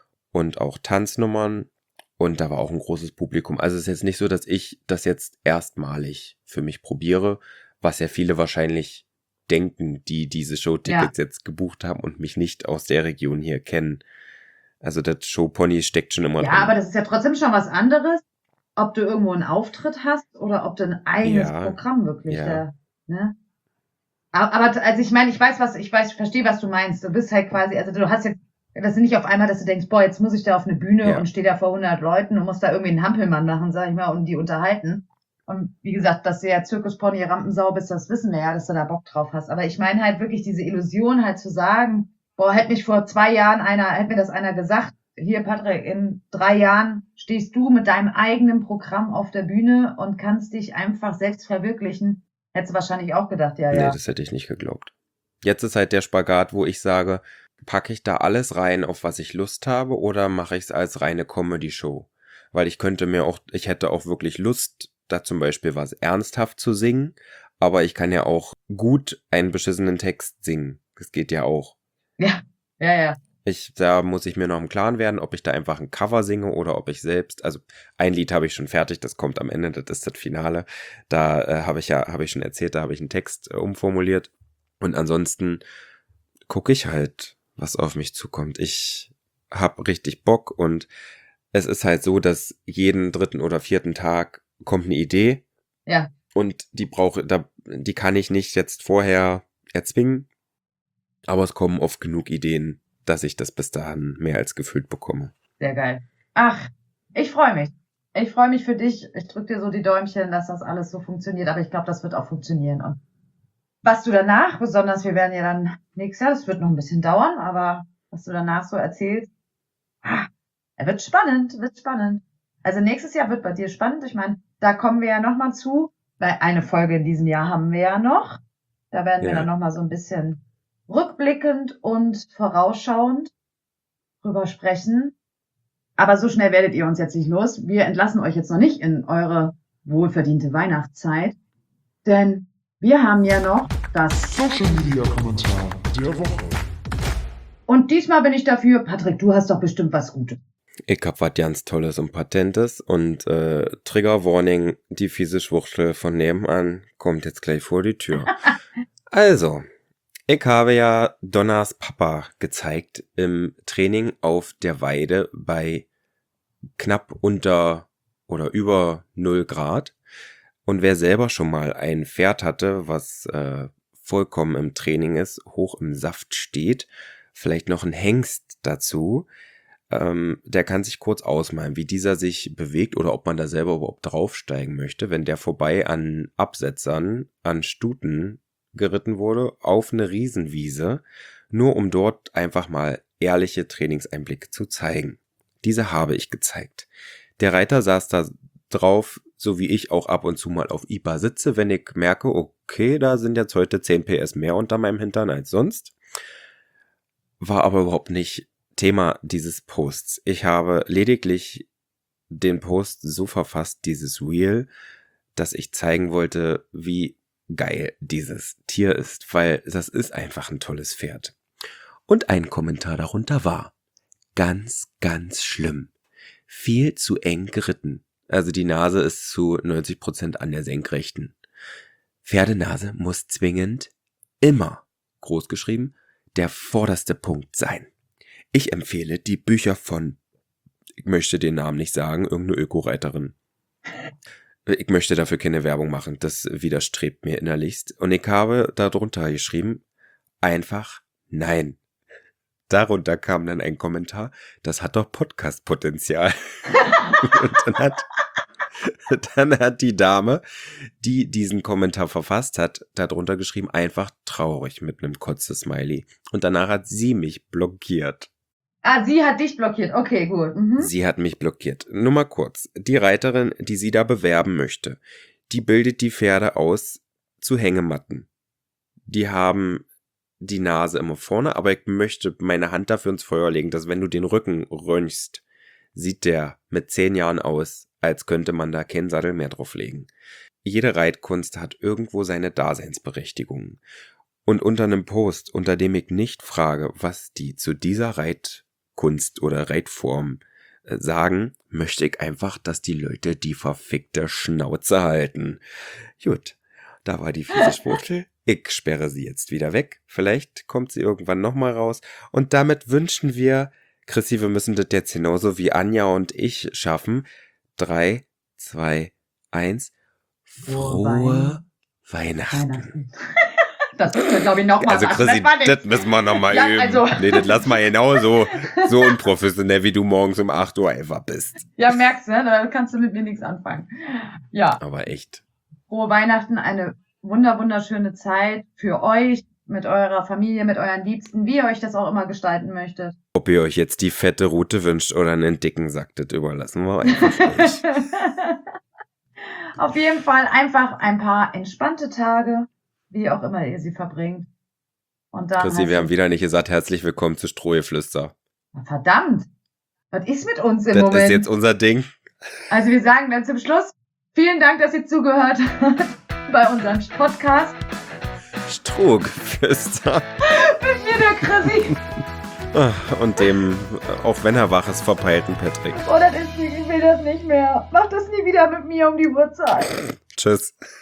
B: und auch Tanznummern und da war auch ein großes Publikum. Also es ist jetzt nicht so, dass ich das jetzt erstmalig für mich probiere, was ja viele wahrscheinlich denken, die diese Showtickets jetzt gebucht haben und mich nicht aus der Region hier kennen. Also das Showpony steckt schon immer
C: Ja,
B: drin.
C: aber das ist ja trotzdem schon was anderes, ob du irgendwo einen Auftritt hast oder ob du ein eigenes
B: Ja,
C: Programm wirklich
B: ja.
C: da, ne? Aber, aber also ich meine, ich weiß was, ich weiß, ich verstehe, was du meinst. Du bist halt quasi, also du hast jetzt, das ist nicht auf einmal, dass du denkst, boah, jetzt muss ich da auf eine Bühne
B: Ja.
C: und stehe da vor hundert Leuten und muss da irgendwie einen Hampelmann machen, sag ich mal, und die unterhalten. Und wie gesagt, dass du ja Zirkuspony Rampensau bist, das wissen wir ja, dass du da Bock drauf hast. Aber ich meine halt wirklich diese Illusion halt zu sagen, boah, hätte mich vor zwei Jahren einer, hätte mir das einer gesagt, hier Patrick, in drei Jahren stehst du mit deinem eigenen Programm auf der Bühne und kannst dich einfach selbst verwirklichen. Hättest du wahrscheinlich auch gedacht, ja,
B: Nee,
C: ja.
B: das hätte ich nicht geglaubt. Jetzt ist halt der Spagat, wo ich sage, packe ich da alles rein, auf was ich Lust habe, oder mache ich es als reine Comedy-Show? Weil ich könnte mir auch, ich hätte auch wirklich Lust, da zum Beispiel was ernsthaft zu singen, aber ich kann ja auch gut einen beschissenen Text singen. Das geht ja auch.
C: Ja, ja, ja.
B: Ich, da muss ich mir noch im Klaren werden, ob ich da einfach ein Cover singe oder ob ich selbst, also ein Lied habe ich schon fertig, das kommt am Ende, das ist das Finale. Da äh, habe ich ja, habe ich schon erzählt, da habe ich einen Text äh, umformuliert. Und ansonsten gucke ich halt, was auf mich zukommt. Ich habe richtig Bock und es ist halt so, dass jeden dritten oder vierten Tag kommt eine Idee.
C: Ja.
B: Und die brauche, da, die kann ich nicht jetzt vorher erzwingen. Aber es kommen oft genug Ideen, dass ich das bis dahin mehr als gefüllt bekomme.
C: Sehr geil. Ach, ich freue mich. Ich freue mich für dich. Ich drücke dir so die Däumchen, dass das alles so funktioniert. Aber ich glaube, das wird auch funktionieren. Und was du danach, besonders, wir werden ja dann nächstes Jahr, das wird noch ein bisschen dauern, aber was du danach so erzählst, ah, er wird spannend, wird spannend. Also nächstes Jahr wird bei dir spannend. Ich meine, da kommen wir ja nochmal zu, weil eine Folge in diesem Jahr haben wir ja noch. Da werden wir
B: Ja.
C: dann nochmal so ein bisschen rückblickend und vorausschauend drüber sprechen. Aber so schnell werdet ihr uns jetzt nicht los. Wir entlassen euch jetzt noch nicht in eure wohlverdiente Weihnachtszeit, denn wir haben ja noch das
E: Social Media Kommentar der Woche.
C: Und diesmal bin ich dafür, Patrick, du hast doch bestimmt was Gutes.
B: Ich hab was ganz Tolles und Patentes und äh, Trigger Warning, die fiese Schwuchtel von nebenan kommt jetzt gleich vor die Tür. Also, ich habe ja Donnas Papa gezeigt im Training auf der Weide bei knapp unter oder über null Grad. Und wer selber schon mal ein Pferd hatte, was äh, vollkommen im Training ist, hoch im Saft steht, vielleicht noch ein Hengst dazu. Ähm, der kann sich kurz ausmalen, wie dieser sich bewegt oder ob man da selber überhaupt draufsteigen möchte, wenn der vorbei an Absetzern, an Stuten geritten wurde, auf eine Riesenwiese, nur um dort einfach mal ehrliche Trainingseinblicke zu zeigen. Diese habe ich gezeigt. Der Reiter saß da drauf, so wie ich auch ab und zu mal auf I B A sitze, wenn ich merke, okay, da sind jetzt heute zehn P S mehr unter meinem Hintern als sonst. War aber überhaupt nicht Thema dieses Posts. Ich habe lediglich den Post so verfasst, dieses Reel, dass ich zeigen wollte, wie geil dieses Tier ist, weil das ist einfach ein tolles Pferd. Und ein Kommentar darunter war: ganz, ganz schlimm. Viel zu eng geritten. Also die Nase ist zu neunzig Prozent an der Senkrechten. Pferdenase muss zwingend immer, großgeschrieben, der vorderste Punkt sein. Ich empfehle die Bücher von, ich möchte den Namen nicht sagen, irgendeine Öko-Reiterin. Ich möchte dafür keine Werbung machen, das widerstrebt mir innerlichst. Und ich habe darunter geschrieben, einfach nein. Darunter kam dann ein Kommentar, das hat doch Podcast-Potenzial. Und dann hat, dann hat die Dame, die diesen Kommentar verfasst hat, darunter geschrieben, einfach traurig mit einem Kotze-Smiley. Und danach hat sie mich blockiert.
C: Ah, sie hat dich blockiert. Okay, gut. Mhm.
B: Sie hat mich blockiert. Nur mal kurz. Die Reiterin, die sie da bewerben möchte, die bildet die Pferde aus zu Hängematten. Die haben die Nase immer vorne, aber ich möchte meine Hand dafür ins Feuer legen, dass wenn du den Rücken röntgst, sieht der mit zehn Jahren aus, als könnte man da keinen Sattel mehr drauflegen. Jede Reitkunst hat irgendwo seine Daseinsberechtigung. Und unter einem Post, unter dem ich nicht frage, was die zu dieser Reitkunst oder Reitform äh, sagen, möchte ich einfach, dass die Leute die verfickte Schnauze halten. Gut, da war die fiese Spruchel. Ich sperre sie jetzt wieder weg. Vielleicht kommt sie irgendwann nochmal raus. Und damit wünschen wir, Chrissy, wir müssen das jetzt genauso wie Anja und ich schaffen. Drei, zwei, eins. Frohe Weihnachten.
C: Weihnachten. Das müssen wir, glaube ich, nochmal
B: Also
C: machen.
B: Chrissy,
C: Das,
B: das müssen wir nochmal
C: Ja,
B: üben.
C: also-
B: Nee, das lass mal genau so, so unprofessionell, wie du morgens um acht Uhr einfach bist.
C: ja, merkst du, ne? Da kannst du mit mir nichts anfangen. Ja,
B: Aber echt.
C: frohe Weihnachten, eine wunder, wunderschöne Zeit für euch, mit eurer Familie, mit euren Liebsten, wie ihr euch das auch immer gestalten möchtet.
B: Ob ihr euch jetzt die fette Route wünscht oder einen dicken Sack, das überlassen wir einfach euch.
C: Auf jeden Fall einfach ein paar entspannte Tage, wie auch immer ihr sie verbringt. Und dann
B: Chrissy,
C: heißt
B: wir haben
C: es-
B: wieder nicht gesagt, herzlich willkommen zu Strohgeflüster.
C: Verdammt! Was ist mit uns im
B: Das
C: Moment?
B: ist jetzt unser Ding.
C: Also wir sagen dann zum Schluss, vielen Dank, dass ihr zugehört habt bei unserem Podcast.
B: Strohgeflüster.
C: Mit mir, der Chrissy.
B: Ah, Und dem, auch wenn er wach ist, verpeilten Patrick.
C: Oh, das ist nicht, ich will das nicht mehr. Mach das nie wieder mit mir um die Uhrzeit.
B: Tschüss.